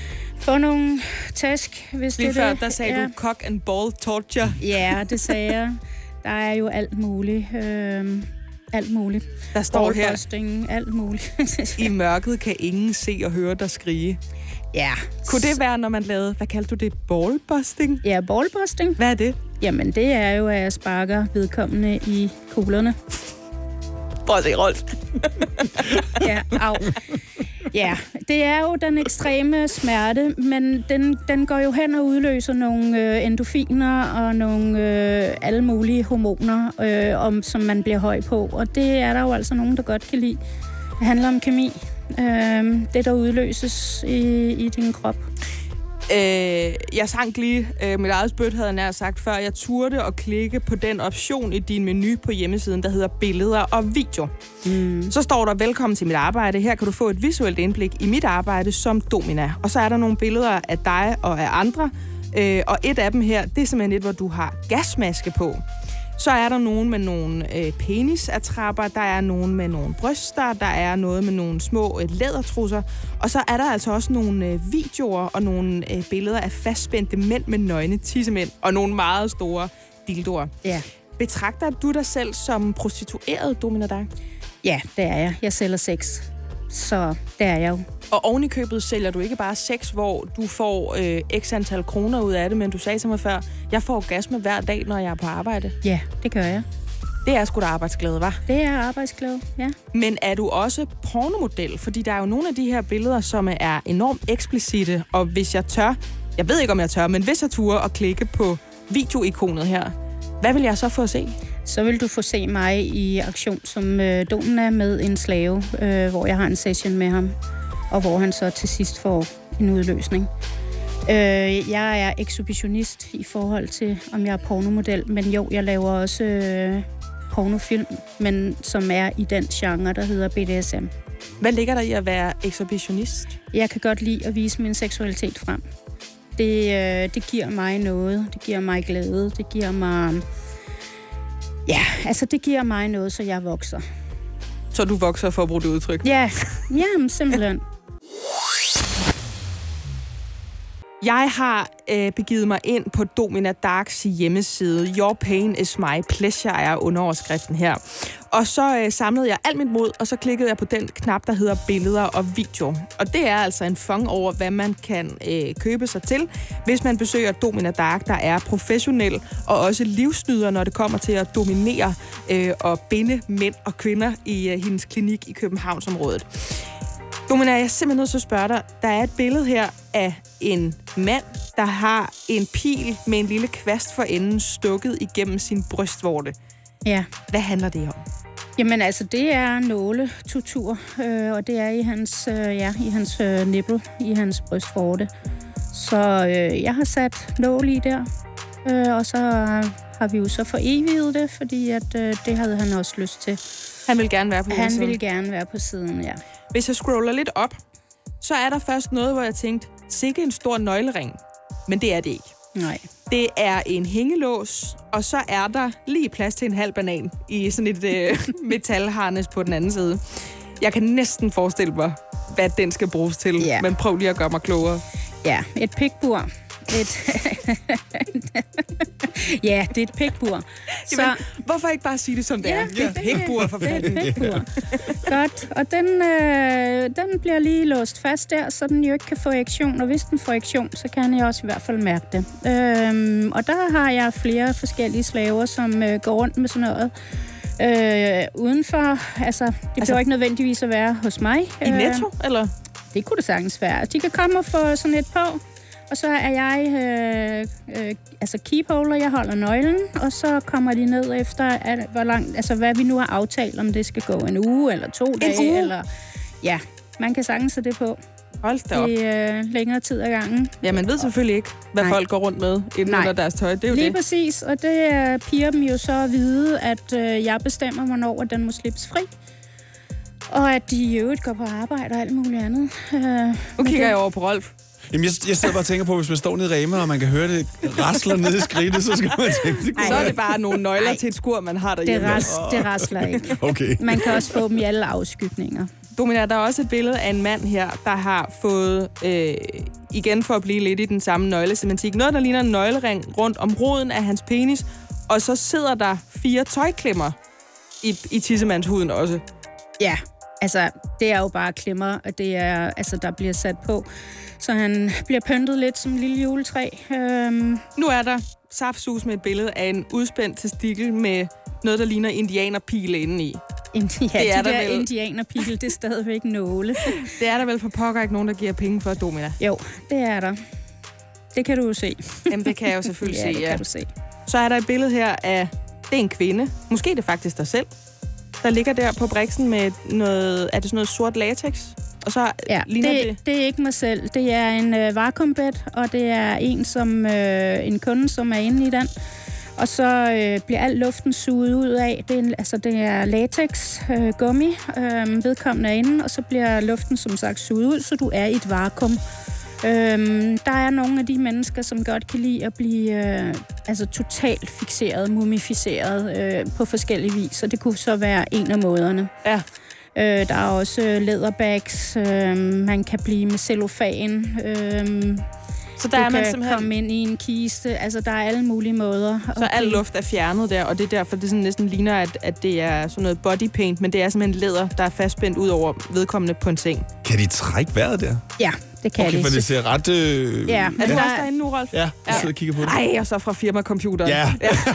få nogle tæsk, hvis Lige det før, er det. der sagde ja. du cock and ball torture. Ja, det sagde jeg. Der er jo alt muligt. Øh, alt muligt. Der står her, Ballbusting, alt muligt. i mørket kan ingen se og høre dig skrige. Ja. Kunne det være, når man lavede, hvad kaldte du det, ballbusting? Ja, ballbusting. Hvad er det? Jamen, det er jo, at jeg sparker vedkommende i kuglerne. Prøv at se, Rolf. Ja, au. Ja, det er jo den ekstreme smerte, men den, den går jo hen og udløser nogle øh, endorfiner og nogle øh, alle mulige hormoner, øh, om, som man bliver høj på. Og det er der jo altså nogen, der godt kan lide. Det handler om kemi. Øh, det, der udløses i, i din krop. Øh, jeg sank lige øh, mit eget spyt, havde jeg nær sagt før. Jeg turde at klikke på den option i din menu på hjemmesiden, der hedder billeder og video. Mm. Så står der, velkommen til mit arbejde. Her kan du få et visuelt indblik i mit arbejde som domina. Og så er der nogle billeder af dig og af andre. Øh, og et af dem her, det er simpelthen et, hvor du har gasmaske på. Så er der nogen med nogle øh, penisattrapper, der er nogen med nogle bryster, der er noget med nogle små øh, lædertrusser, og så er der altså også nogle øh, videoer og nogle øh, billeder af fastspændte mænd med nøgne tissemænd og nogle meget store dildoer. Ja. Betragter du dig selv som prostitueret, Domina Dark? Ja, det er jeg. Jeg sælger sex, så det er jeg jo. Og oven i købet sælger du ikke bare sex, hvor du får øh, x antal kroner ud af det, men du sagde til mig før, jeg får orgasme hver dag, når jeg er på arbejde. Ja, det gør jeg. Det er sgu da arbejdsglæde, hva'? Det er arbejdsglæde, ja. Men er du også pornomodel? Fordi der er jo nogle af de her billeder, som er enormt eksplicite, og hvis jeg tør, jeg ved ikke om jeg tør, men hvis jeg turde at klikke på videoikonet her, hvad vil jeg så få at se? Så vil du få se mig i aktion som øh, domina med en slave, øh, hvor jeg har en session med ham, og hvor han så til sidst får en udløsning. Øh, jeg er ekshibitionist i forhold til, om jeg er pornomodel, men jo, jeg laver også øh, pornofilm, men som er i den genre, der hedder B D S M. Hvad ligger der i at være ekshibitionist? Jeg kan godt lide at vise min seksualitet frem. Det, øh, det giver mig noget. Det giver mig glæde. Det giver mig... Ja, altså det giver mig noget, så jeg vokser. Så du vokser, for at bruge det udtryk? Ja, jamen, simpelthen. Jeg har øh, begivet mig ind på Domina Darks hjemmeside. Your pain is my pleasure er underoverskriften her. Og så øh, samlede jeg alt mit mod, og så klikkede jeg på den knap, der hedder billeder og video. Og det er altså en fang over, hvad man kan øh, købe sig til, hvis man besøger Domina Dark, der er professionel og også livsnyder, når det kommer til at dominere øh, og binde mænd og kvinder i øh, hendes klinik i Københavnsområdet. Domina, jeg er simpelthen nødt til at spørge dig. Der er et billede her af en mand, der har en pil med en lille kvast for enden stukket igennem sin brystvorte. Ja. Hvad handler det om? Jamen altså, det er nåletortur, øh, og det er i hans, øh, ja, i hans øh, nipple, i hans brystvorte. Så øh, jeg har sat nål i der, øh, og så har vi jo så foreviget det, fordi at, øh, det havde han også lyst til. Han vil gerne være på Han siden. vil gerne være på siden, ja. Hvis jeg scroller lidt op, så er der først noget, hvor jeg tænkte, sikke en stor nøglering. Men det er det ikke. Nej. Det er en hængelås, og så er der lige plads til en halv banan i sådan et øh, metalharnes på den anden side. Jeg kan næsten forestille mig, hvad den skal bruges til, ja. Men prøv lige at gøre mig klogere. Ja, et pikbur. Et ja, det er et pikbur. Så jamen, hvorfor ikke bare sige det som det ja, er? Det er et pikbur for fanden. Det er et pikbur. Godt, og den, øh, den bliver lige låst fast der, så den jo ikke kan få erektion. Og hvis den får erektion, så kan jeg også i hvert fald mærke det. Øhm, og der har jeg flere forskellige slaver, som øh, går rundt med sådan noget. Øh, udenfor, altså, det altså, behøver ikke nødvendigvis at være hos mig. I Netto, øh, eller? Det kunne det sagtens være. De kan komme og få sådan et på. Og så er jeg øh, øh, altså keepholder, jeg holder nøglen, og så kommer de ned efter, at, hvor langt, altså hvad vi nu har aftalt, om det skal gå en uge eller to en dage. Uge? Eller ja, man kan sagtens sætte det på. Hold da op. I øh, længere tid ad gangen. Ja, man ved selvfølgelig ikke, hvad Nej. folk går rundt med inden under deres tøj. Det er jo lige det. præcis, og det øh, piger dem jo så at vide, at øh, jeg bestemmer, hvornår den må slippes fri. Og at de i øvrigt går på arbejde og alt muligt andet. Øh, nu kigger det... jeg over på Rolf. Jamen, jeg, jeg sidder bare og tænker på, hvis man står nede i Rema, og man kan høre det rasler nede i skridtet, så skal man tænke, det så er det bare nogle nøgler Ej. til et skur, man har derhjemme. Det, ras, det rasler ikke. Okay. Man kan også få dem i alle afskygninger. Domina, der er også et billede af en mand her, der har fået, øh, igen for at blive lidt i den samme nøglesemantik, noget, der ligner en nøglering rundt om roden af hans penis, og så sidder der fire tøjklemmer i, i tissemandshuden også. Ja, altså, det er jo bare klemmer, og det er, altså, der bliver sat på. Så han bliver pyntet lidt som en lille juletræ. Øhm. Nu er der saftsus med et billede af en udspændt testikel med noget, der ligner indianerpile indeni. Indi- ja, Det er de der der vel. indianerpil, det er stadigvæk nåle. Det er der vel for pokker ikke nogen, der giver penge for Domina. Jo, det er der. Det kan du jo se. Jamen, det kan jeg jo selvfølgelig Ja, se, det kan du se. Så er der et billede her af, det er en kvinde, måske det er faktisk dig selv, der ligger der på briksen med noget, er det sådan noget sort latex? Og så Ja, ligner det... det, det er ikke mig selv. Det er en øh, vakuumbed, og det er en, som, øh, en kunde, som er inde i den. Og så øh, bliver al luften suget ud af. Det er, en, altså, det er latex, øh, gummi, øh, vedkommende er inde, og så bliver luften som sagt suget ud, så du er i et vakuum. Øhm, der er nogle af de mennesker, som godt kan lide at blive øh, altså totalt fixeret, mumificeret øh, på forskellige vis, og det kunne så være en af måderne. Ja. Øh, der er også leatherbags, øh, man kan blive med cellofan, øh, Så der du er man kan simpelthen... komme ind i en kiste, altså der er alle mulige måder. Så al luft er fjernet der, og det er derfor, det sådan næsten ligner, at, at det er sådan noget body paint, men det er simpelthen læder, der er fastspændt ud over vedkommende på en seng. Kan de trække vejret der? Ja, det kan Okay, de. for det ser ret... Øh... Ja. Er du Ja. også derinde nu, Rolf? Ja, jeg sidder og kigger på det. Ej, og så fra firmacomputeren. Ja.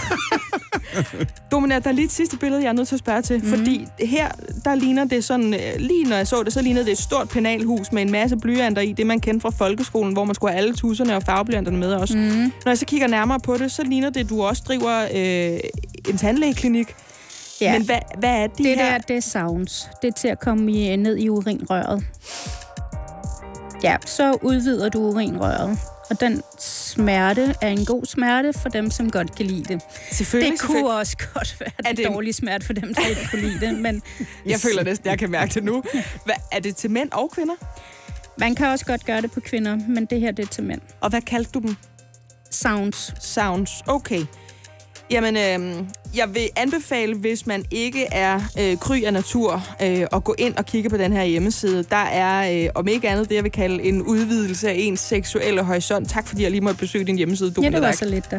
Domina, der er lige et sidste billede, jeg er nødt til at spørge til, mm. fordi her, der ligner det sådan, lige når jeg så det, så lignede det et stort penalhus med en masse blyanter i, det man kendte fra folkeskolen, hvor man skulle have alle tusserne og farveblyanterne med også. Mm. Når jeg så kigger nærmere på det, så ligner det, at du også driver øh, en tandlægeklinik. Ja. Men hvad, hvad er de Det her? der, det er sounds. Det er til at komme i, ned i urinrøret. Ja, så udvider du urinrøret. Og den smerte er en god smerte for dem, som godt kan lide det. Selvfølgelig, Det selvfølgelig. kunne også godt være Er en det en- dårlig smerte for dem, der ikke kunne lide det. Men Jeg føler næsten, jeg kan mærke det nu. Hvad, er det til mænd og kvinder? man kan også godt gøre det på kvinder, men det her det er til mænd. Og hvad kaldte du dem? Sounds. Sounds. Okay. Jamen, øh, jeg vil anbefale, hvis man ikke er øh, kry af natur, øh, at gå ind og kigge på den her hjemmeside. Der er, øh, om ikke andet, det jeg vil kalde en udvidelse af ens seksuelle horisont. Tak fordi jeg lige måtte besøge din hjemmeside, Ja, Domina det var Dak. så lidt der.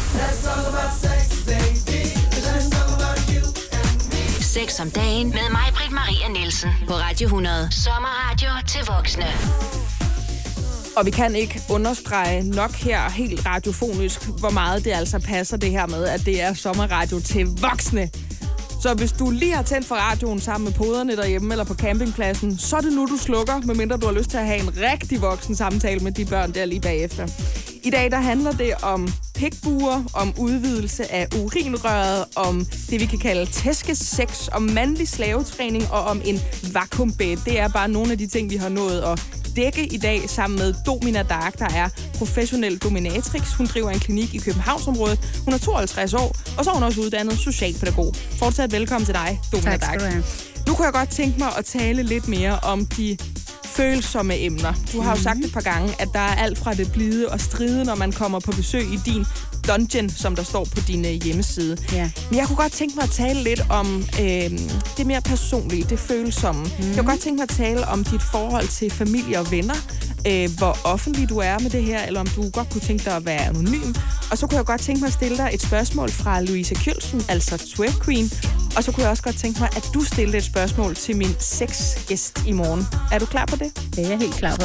Sex om dagen med mig, Britt Maria Nielsen. På Radio hundrede. Sommerradio til voksne. Og vi kan ikke understrege nok her helt radiofonisk, hvor meget det altså passer det her med, at det er sommerradio til voksne. Så hvis du lige har tændt for radioen sammen med poderne derhjemme eller på campingpladsen, så er det nu, du slukker, medmindre du har lyst til at have en rigtig voksen samtale med de børn der lige bagefter. I dag der handler det om pikbuer, om udvidelse af urinrøret, om det, vi kan kalde tæskesex, om mandlig slavetræning og om en vakuumbed. Det er bare nogle af de ting, vi har nået at dække i dag sammen med Domina Dak, der er professionel dominatrix. Hun driver en klinik i Københavnsområdet. Hun er tooghalvtreds år, og så er hun også uddannet socialpædagog. Fortsat velkommen til dig, Domina Tak skal Dak. du have. Nu kunne jeg godt tænke mig at tale lidt mere om de følsomme emner. Du har jo sagt et par gange, at der er alt fra det blide og stride, når man kommer på besøg i din dungeon, som der står på din øh, hjemmeside. Ja. Men jeg kunne godt tænke mig at tale lidt om øh, det mere personlige, det følsomme. Mm. Jeg kunne godt tænke mig at tale om dit forhold til familie og venner, øh, hvor offentlig du er med det her, eller om du godt kunne tænke dig at være anonym. Og så kunne jeg godt tænke mig at stille dig et spørgsmål fra Louise Kjølsen, altså Twerk Queen. Og så kunne jeg også godt tænke mig, at du stillede et spørgsmål til min sexgæst i morgen. Er du klar på det? Det er jeg helt klar på.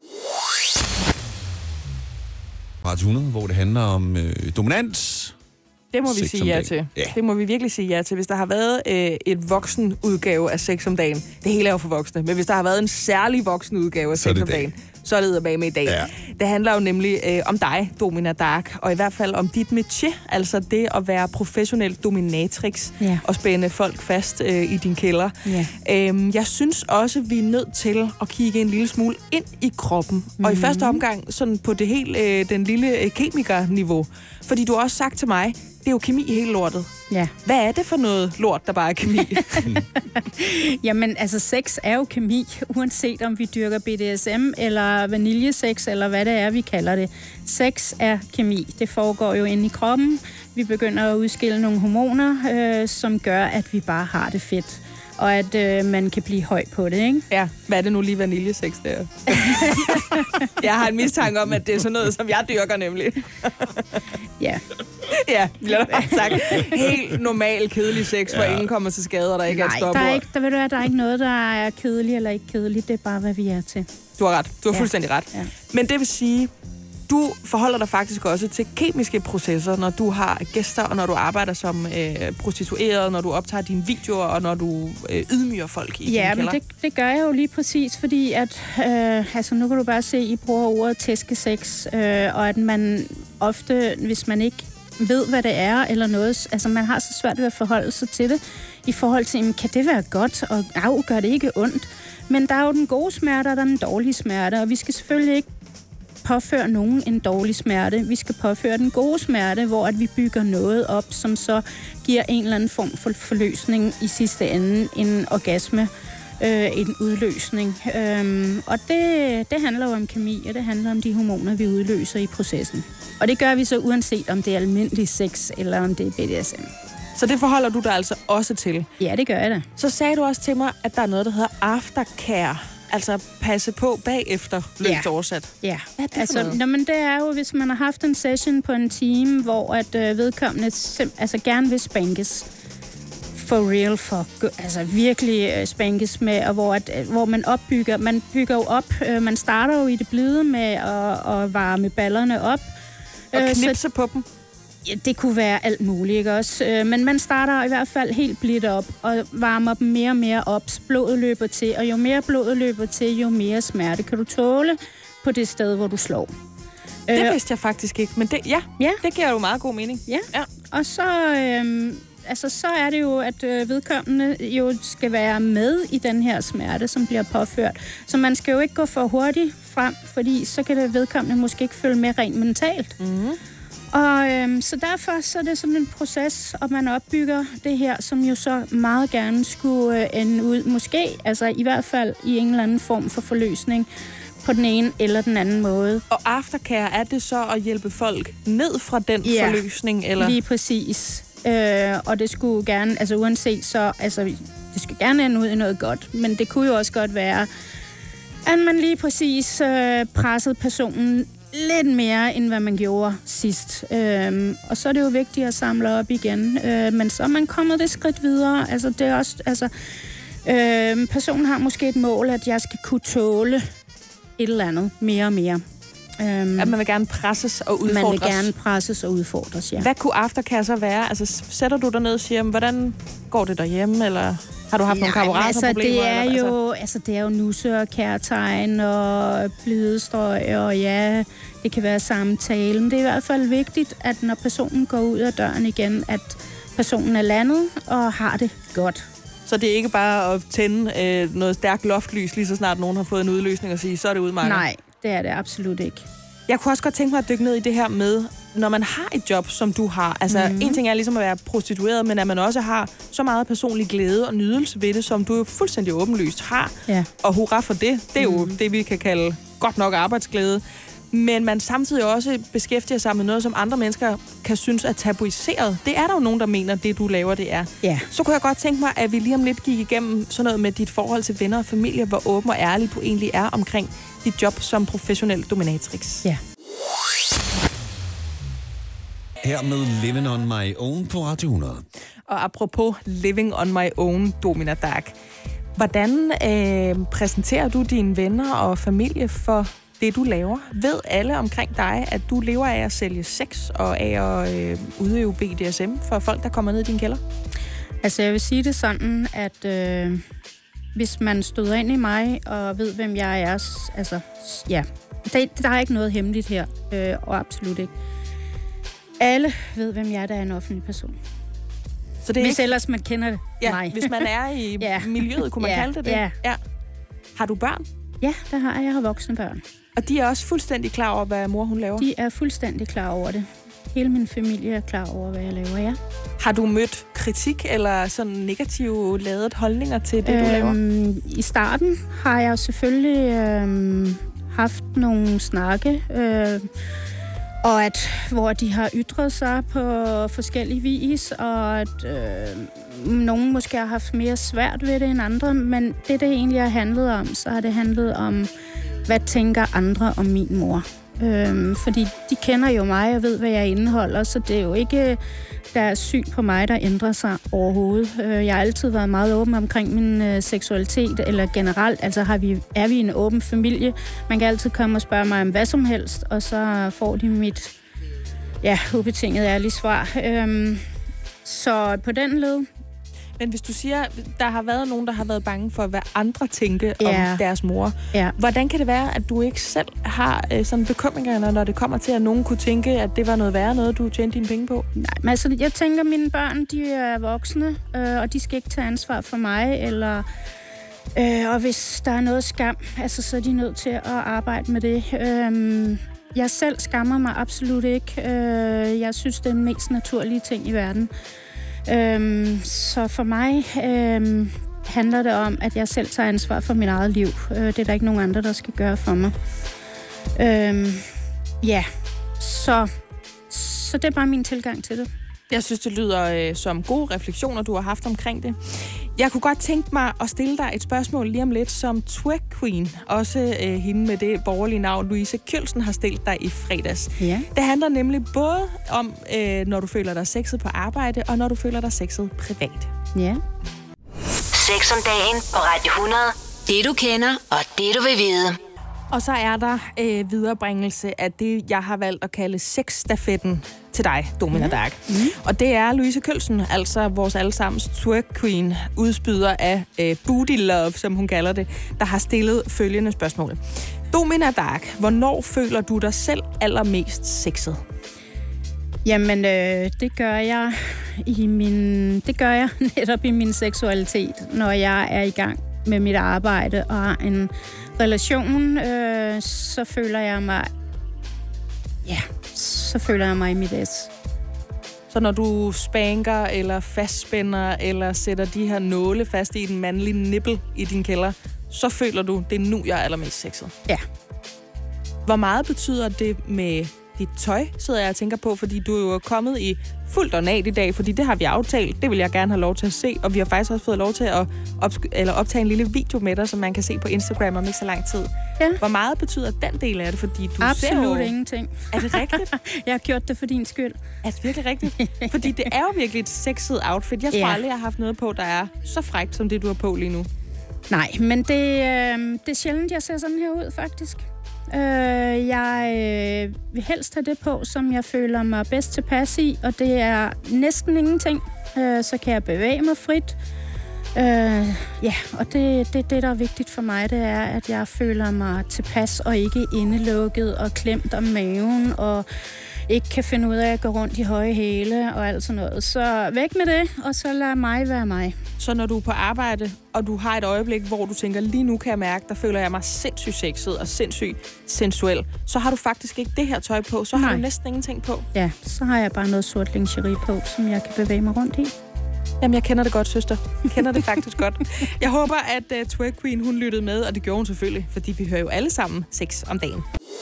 Radio hundrede, hvor det handler om øh, dominans. Det må vi Sex sige om ja dagen. til. Ja. Det må vi virkelig sige ja til. Hvis der har været øh, et voksen udgave af Sex om dagen, det hele er jo for voksne, men hvis der har været en særlig voksen udgave af Så er Sex det om i dag. dagen, så er det eddermame med i dag. Ja. Det handler jo nemlig øh, om dig, Domina Dak, og i hvert fald om dit métier, altså det at være professionel dominatrix Ja. og spænde folk fast øh, i din kælder. Ja. Øhm, jeg synes også, vi er nødt til at kigge en lille smule ind i kroppen. Mm-hmm. Og i første omgang sådan på det helt øh, den lille øh, kemikerniveau. Fordi du har også sagt til mig, det er jo kemi i hele lortet. Ja. Hvad er det for noget lort, der bare er kemi? Jamen, altså sex er jo kemi, uanset om vi dyrker B D S M eller vaniljesex, eller hvad det er, vi kalder det. Sex er kemi. Det foregår jo inde i kroppen. Vi begynder at udskille nogle hormoner, øh, som gør, at vi bare har det fedt. Og at øh, man kan blive høj på det, ikke? Ja, hvad er det nu lige vaniljesex der? Jeg har en mistanke om, at det er sådan noget, som jeg dyrker nemlig. Ja. Ja, bliver der bare sagt. Helt normal, kedelig sex, hvor ingen kommer til skade, og der ikke er et Nej, der stopord. er, ikke, der, ved du, hvad, der er ikke noget, der er kedeligt eller ikke kedeligt. Det er bare, hvad vi er til. Du har ret. Du har Ja. fuldstændig ret. Ja. Men det vil sige, Du forholder dig faktisk også til kemiske processer, når du har gæster, og når du arbejder som øh, prostitueret, når du optager dine videoer, og når du øh, ydmyger folk i ja, din kælder. Ja, men det, det gør jeg jo lige præcis, fordi at, øh, altså nu kan du bare se, at I bruger ordet tæskesex, øh, og at man ofte, hvis man ikke ved, hvad det er, eller noget, altså man har så svært ved at forholde sig til det, i forhold til, kan det være godt, og af, gør det ikke ondt? Men der er jo den gode smerte, og der er den dårlige smerte, og vi skal selvfølgelig ikke påføre nogen en dårlig smerte. Vi skal påføre den gode smerte, hvor at vi bygger noget op, som så giver en eller anden form for forløsning i sidste ende, en orgasme, øh, en udløsning. Øhm, og det, det handler jo om kemi, og det handler om de hormoner, vi udløser i processen. Og det gør vi så uanset om det er almindelig sex, eller om det er B D S M. Så det forholder du dig altså også til? Ja, det gør jeg da. Så sagde du også til mig, at der er noget, der hedder aftercare. Altså passe på bagefter, løst ja. oversat. Ja, hvad er det altså, for noget? Nå, men det er jo, hvis man har haft en session på en time, hvor at øh, vedkommende sim- altså gerne vil spankes. For real, for altså virkelig øh, spankes med, og hvor, at, øh, hvor man opbygger, man bygger jo op, øh, man starter jo i det blide med at, at varme ballerne op. Og øh, knipse så, på dem? Ja, det kunne være alt muligt, ikke også? Øh, men man starter i hvert fald helt blidt op, og varmer dem mere og mere op, så blodet løber til, og jo mere blodet løber til, jo mere smerte kan du tåle på det sted, hvor du slår. Det øh, vidste jeg faktisk ikke, men det, ja, ja, det giver jo meget god mening. Ja, ja. Og så, øh, altså, så er det jo, at øh, vedkommende jo skal være med i den her smerte, som bliver påført. Så man skal jo ikke gå for hurtigt frem, fordi så kan det vedkommende måske ikke følge med rent mentalt. Mm-hmm. Og øhm, så derfor så er det sådan en proces, og man opbygger det her, som jo så meget gerne skulle øh, ende ud, måske, altså i hvert fald i en eller anden form for forløsning på den ene eller den anden måde. Og aftercare, er det så at hjælpe folk ned fra den ja, forløsning? Eller? Lige præcis. Øh, og det skulle gerne, altså uanset så, altså det skulle gerne ende ud i noget godt, men det kunne jo også godt være, at man lige præcis øh, pressede personen lidt mere, end hvad man gjorde sidst. Øhm, og så er det jo vigtigt at samle op igen. Øh, men så er man kommet det skridt videre. Altså, det er også, altså, øh, personen har måske et mål, at jeg skal kunne tåle et eller andet mere og mere. Øhm, at man vil gerne presses og udfordres. Man vil gerne presses og udfordres, ja. Hvad kunne aftercare så være? Altså, sætter du dig ned og siger, hvordan går det derhjemme, eller har du haft nogle kammeraterproblemer? Altså, det er eller, jo, altså? altså, det er jo nusse og kærtegn og blidestrøg, og ja, det kan være samtale. Men det er i hvert fald vigtigt, at når personen går ud af døren igen, at personen er landet og har det godt. Så det er ikke bare at tænde øh, noget stærkt loftlys, lige så snart nogen har fået en udløsning og sige, så er det udmarket? Nej, det er det absolut ikke. Jeg kunne også godt tænke mig at dykke ned i det her med, når man har et job, som du har. Altså, mm-hmm. en ting er ligesom at være prostitueret, men at man også har så meget personlig glæde og nydelse ved det, som du jo fuldstændig åbenlyst har. Ja. Og hurra for det. Det er jo mm-hmm. det, vi kan kalde godt nok arbejdsglæde. Men man samtidig også beskæftiger sig med noget, som andre mennesker kan synes er tabuiseret. Det er der jo nogen, der mener, at det, du laver, det er. Ja. Så kunne jeg godt tænke mig, at vi lige om lidt gik igennem sådan noget med dit forhold til venner og familie, hvor åben og ærlig du egentlig er omkring dit job som professionel dominatrix. Ja. Her med Living on My Own på Radio hundrede. Og apropos Living on My Own, Dominadag. Hvordan øh, præsenterer du dine venner og familie for det, du laver? Ved alle omkring dig, at du lever af at sælge sex og af at øh, udøve B D S M for folk, der kommer ned i din kælder? Altså, jeg vil sige det sådan, at øh, hvis man støder ind i mig og ved, hvem jeg er, altså, ja, der, der er ikke noget hemmeligt her, øh, og absolut ikke. Alle ved, hvem jeg er, der er en offentlig person. Så det er hvis ikke... ellers man kender det. Ja, Nej. Hvis man er i ja. miljøet, kunne man ja. kalde det det? Ja. ja. Har du børn? Ja, det har jeg. Jeg har voksne børn. Og de er også fuldstændig klar over, hvad mor hun laver? De er fuldstændig klar over det. Hele min familie er klar over, hvad jeg laver, ja. Har du mødt kritik eller sådan negative ladet holdninger til det, øhm, du laver? I starten har jeg selvfølgelig øhm, haft nogle snakke, øh, og at, hvor de har ytret sig på forskellige vis, og at øh, nogen måske har haft mere svært ved det end andre, men det, det egentlig har handlet om, så har det handlet om, hvad tænker andre om min mor? Øhm, fordi de kender jo mig og ved, hvad jeg indeholder, så det er jo ikke deres syn på mig, der ændrer sig overhovedet. Øh, jeg har altid været meget åben omkring min øh, seksualitet, eller generelt, altså har vi, er vi en åben familie. Man kan altid komme og spørge mig om hvad som helst, og så får de mit, ja, ubetinget ærlige svar. Øhm, så på den led. Men hvis du siger, der har været nogen, der har været bange for, hvad andre tænker Ja. om deres mor. Ja. Hvordan kan det være, at du ikke selv har øh, sådan bekymringer, når det kommer til, at nogen kunne tænke, at det var noget værre noget, du tjente dine penge på? Nej, men altså, jeg tænker, at mine børn, de er voksne, øh, og de skal ikke tage ansvar for mig, eller... Øh, og hvis der er noget skam, altså, så er de nødt til at arbejde med det. Øh, jeg selv skammer mig absolut ikke. Øh, jeg synes, det er den mest naturlige ting i verden. Øhm, så for mig øhm, handler det om, at jeg selv tager ansvar for mit eget liv. Øh, det er der ikke nogen andre, der skal gøre for mig. Øhm, ja, så, så det er bare min tilgang til det. Jeg synes, det lyder øh, som gode refleksioner, du har haft omkring det. Jeg kunne godt tænke mig at stille dig et spørgsmål lige om lidt, som Twerk Queen, også øh, hende med det borgerlige navn, Louise Kjølsen, har stillet dig i fredags. Ja. Det handler nemlig både om, øh, når du føler dig sexet på arbejde, og når du føler dig sexet privat. Ja. Sex om dagen på Radio hundrede. Det du kender, og det du vil vide. Og så er der øh, viderebringelse af det, jeg har valgt at kalde sexstafetten til dig, Domina Dark. Mm. Og det er Louise Kjølsen, altså vores allesammens twerk queen, udspyder af øh, booty love, som hun kalder det, der har stillet følgende spørgsmål. Domina Dark, hvornår føler du dig selv allermest sexet? Jamen, øh, det gør jeg i min, det gør jeg netop i min seksualitet, når jeg er i gang med mit arbejde og har en relation, øh, så føler jeg mig, ja, så føler jeg mig i mit es. Så når du spanker eller fastspænder eller sætter de her nåle fast i den mandlige nippel i din kælder, så føler du, det er nu, jeg er allermest sexet? Ja. Hvor meget betyder det med dit tøj, sidder jeg og tænker på, fordi du er jo kommet i fuldt ornat i dag, fordi det har vi aftalt. Det vil jeg gerne have lov til at se, og vi har faktisk også fået lov til at opsk- eller optage en lille video med dig, som man kan se på Instagram om ikke så lang tid. Ja. Hvor meget betyder den del af det, fordi du Absolut ser jo... ingenting. Er det rigtigt? Jeg har gjort det for din skyld. Er det virkelig rigtigt? Fordi det er jo virkelig et sexet outfit. Jeg tror Ja. aldrig, jeg har haft noget på, der er så frækt, som det, du har på lige nu. Nej, men det, øh, det er sjældent, jeg ser sådan her ud, faktisk. Øh, jeg øh, vil helst have det på, som jeg føler mig bedst tilpas i, og det er næsten ingenting. Øh, så kan jeg bevæge mig frit. Øh, ja, og det, det, det, der er vigtigt for mig, det er, at jeg føler mig tilpas og ikke indelukket og klemt om maven og ikke kan finde ud af at gå rundt i høje hæle og alt sådan noget. Så væk med det, og så lad mig være mig. Så når du er på arbejde, og du har et øjeblik, hvor du tænker, lige nu kan jeg mærke, der føler jeg mig sindssygt sexet og sindssygt sensuel, så har du faktisk ikke det her tøj på, så har Nej. du næsten ingenting på. Ja, så har jeg bare noget sort lingerie på, som jeg kan bevæge mig rundt i. Jamen, jeg kender det godt, søster. Jeg kender det faktisk godt. Jeg håber, at uh, Twerk Queen, hun lyttede med, og det gjorde hun selvfølgelig, fordi vi hører jo alle sammen sex om dagen.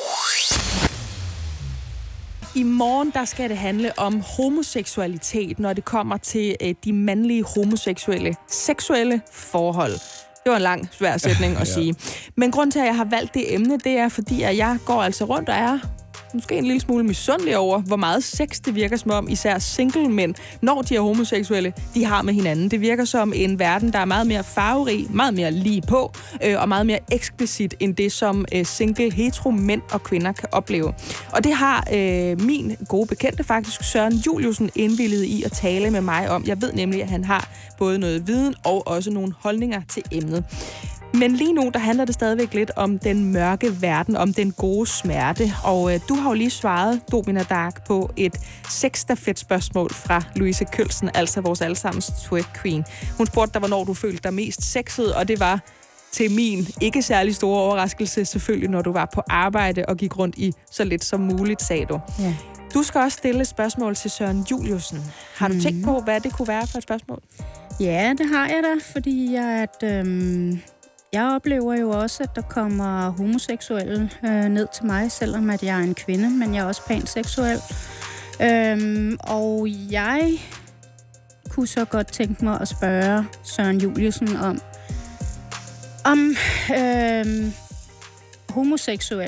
I morgen, der skal det handle om homoseksualitet, når det kommer til uh, de mandlige homoseksuelle seksuelle forhold. Det var en lang, svær sætning at Ja. sige. Men grund til, at jeg har valgt det emne, det er, fordi at jeg går altså rundt og er måske en lille smule misundelig over, hvor meget sex det virker som om, især single mænd, når de er homoseksuelle, de har med hinanden. Det virker som en verden, der er meget mere farverig, meget mere lige på, øh, og meget mere eksplicit end det, som øh, single hetero mænd og kvinder kan opleve. Og det har øh, min gode bekendte faktisk, Søren Juliusen, indvilliget i at tale med mig om. Jeg ved nemlig, at han har både noget viden og også nogle holdninger til emnet. Men lige nu, der handler det stadigvæk lidt om den mørke verden, om den gode smerte. Og øh, du har jo lige svaret, Domina Dark, på et sexstafet-spørgsmål fra Louise Kjølsen, altså vores allesammens twerk queen. Hun spurgte dig, hvornår du følte dig mest sexet, og det var til min ikke særlig store overraskelse, selvfølgelig, når du var på arbejde og gik rundt i så lidt som muligt, sagde du. Ja. Du skal også stille et spørgsmål til Søren Juliusen. Har du mm. tænkt på, hvad det kunne være for et spørgsmål? Ja, det har jeg da, fordi jeg, at, øhm, jeg oplever jo også, at der kommer homoseksuelle øh, ned til mig, selvom at jeg er en kvinde, men jeg er også pænt seksuel. Øhm, og jeg kunne så godt tænke mig at spørge Søren Juliusen om, om øhm, homoseksuelle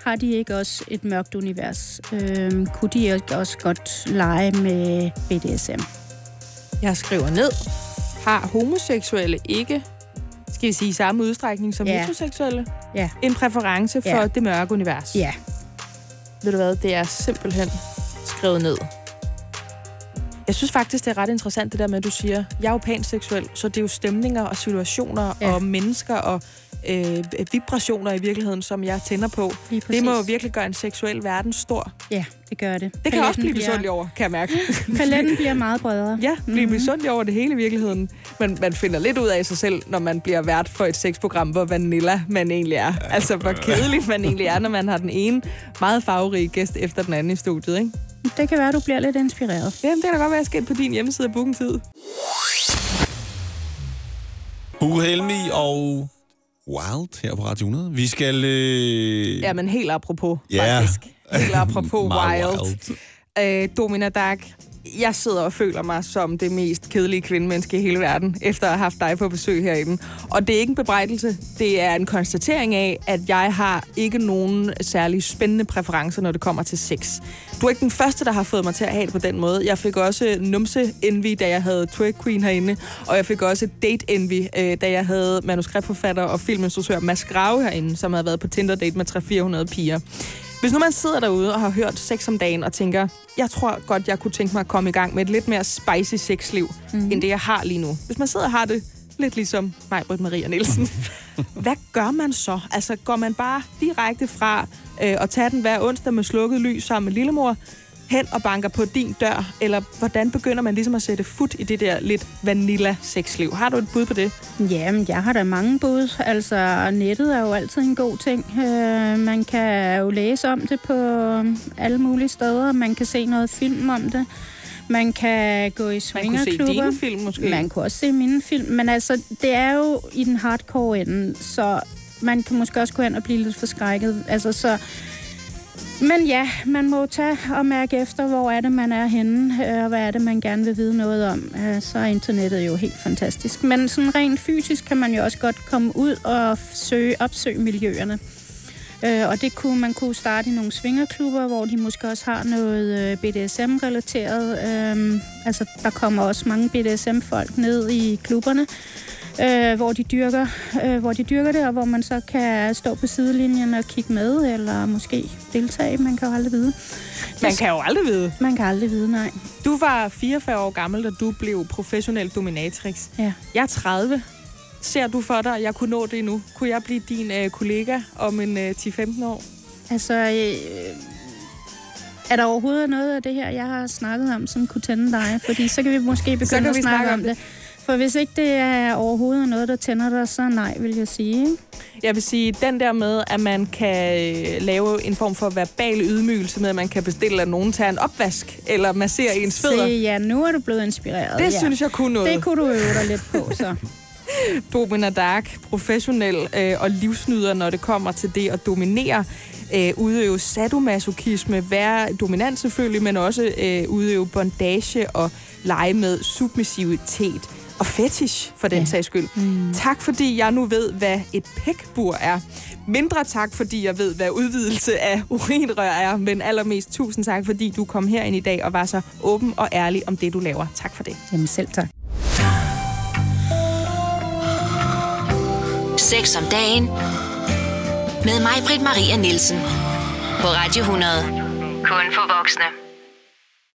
Har de ikke også et mørkt univers? Øh, kunne de ikke også godt lege med B D S M? Jeg skriver ned. Har homoseksuelle ikke, skal vi sige, samme udstrækning som Ja. heteroseksuelle, Ja. en præference for Ja. det mørke univers? Ja. Ved du hvad, det er simpelthen skrevet ned. Jeg synes faktisk, det er ret interessant det der med, at du siger, jeg er jo panseksuel, så det er jo stemninger og situationer Ja. og mennesker og øh, vibrationer i virkeligheden, som jeg tænder på. Lige Det præcis. må jo virkelig gøre en seksuel verden stor. Ja, det gør det. Det kan jeg også blive misundelig over, kan jeg mærke. Paletten bliver meget bredere. Ja, blive mm-hmm. misundelig over det hele i virkeligheden. Men man finder lidt ud af sig selv, når man bliver vært for et sexprogram, hvor vanilla man egentlig er. Altså, hvor kedelig man egentlig er, når man har den ene meget farverige gæst efter den anden i studiet, ikke? Det kan være, at du bliver lidt inspireret. Jamen, det kan da godt være, at jeg skal på din hjemmeside og booke en tid. Hugo Helmi og Wild her på Radio hundrede. Vi skal... Øh... Ja, men helt apropos, Ja. faktisk. Helt apropos Meget Wild. wild. Øh, Domina Dark, jeg sidder og føler mig som det mest kedelige kvindemenneske i hele verden, efter at have haft dig på besøg herinde. Og det er ikke en bebrejdelse, det er en konstatering af, at jeg har ikke nogen særlig spændende præferencer, når det kommer til sex. Du er ikke den første, der har fået mig til at have det på den måde. Jeg fik også numse-envy, da jeg havde Twerk Queen herinde, og jeg fik også date-envy, øh, da jeg havde manuskriptforfatter og filminstruktør Mads Grave herinde, som havde været på Tinder-date med tre til fire hundrede piger. Hvis nu man sidder derude og har hørt sex om dagen og tænker, jeg tror godt, jeg kunne tænke mig at komme i gang med et lidt mere spicy sexliv, mm. end det, jeg har lige nu. Hvis man sidder og har det lidt ligesom mig, Britt Maria Nielsen, hvad gør man så? Altså, går man bare direkte fra øh, at tage den hver onsdag med slukket lys sammen med lillemor, hen og banker på din dør? Eller hvordan begynder man ligesom at sætte fut i det der lidt vanilla sexliv? Har du et bud på det? Jamen, jeg har da mange bud. Altså, nettet er jo altid en god ting. Øh, man kan jo læse om det på alle mulige steder. Man kan se noget film om det. Man kan gå i swingerklubber. Man kunne se dine film måske? Man kunne også se mine film. Men altså, det er jo i den hardcore ende, så man kan måske også gå hen og blive lidt forskrækket. Altså, så... Men ja, man må tage og mærke efter, hvor er det, man er henne, og hvad er det, man gerne vil vide noget om. Så er internettet jo helt fantastisk. Men sådan rent fysisk kan man jo også godt komme ud og søge, opsøge miljøerne. Og det kunne man kunne starte i nogle swingerklubber, hvor de måske også har noget B D S M-relateret. Altså, der kommer også mange B D S M-folk ned i klubberne. Øh, hvor, de dyrker, øh, hvor de dyrker det, og hvor man så kan stå på sidelinjen og kigge med, eller måske deltage. Man kan jo aldrig vide. Man kan jo aldrig vide. Man kan aldrig vide, nej. Du var fireogfyrre år gammel, da du blev professionel dominatrix. Ja. Jeg er tredive. Ser du for dig, at jeg kunne nå det nu? Kunne jeg blive din øh, kollega om en øh, ti til femten år? Altså, øh, er der overhovedet noget af det her, jeg har snakket om, som kunne tænde dig? Fordi så kan vi måske begynde at snakke om det. det. For hvis ikke det er overhovedet noget, der tænder dig, så nej, vil jeg sige. Ikke? Jeg vil sige, den der med, at man kan lave en form for verbal ydmygelse med, at man kan bestille, at nogen tager en opvask, eller massere ens fødder. Se, ja, nu er du blevet inspireret. Det ja. synes jeg kunne noget. Det kunne du øve dig lidt på, så. Domina Dark, professionel øh, og livsnyder, når det kommer til det at dominere, øh, udøve sadomasochisme, være dominant selvfølgelig, men også øh, udøve bondage og lege med submissivitet og fetish for den ja. sags skyld. Mm. Tak fordi jeg nu ved, hvad et pækbur er. Mindre tak, fordi jeg ved, hvad udvidelse af urinrør er, men allermest tusind tak, fordi du kom herind i dag og var så åben og ærlig om det, du laver. Tak for det. Jamen selv tak. Sex om dagen med mig, Britt Maria Nielsen. På Radio hundrede. Kun for voksne.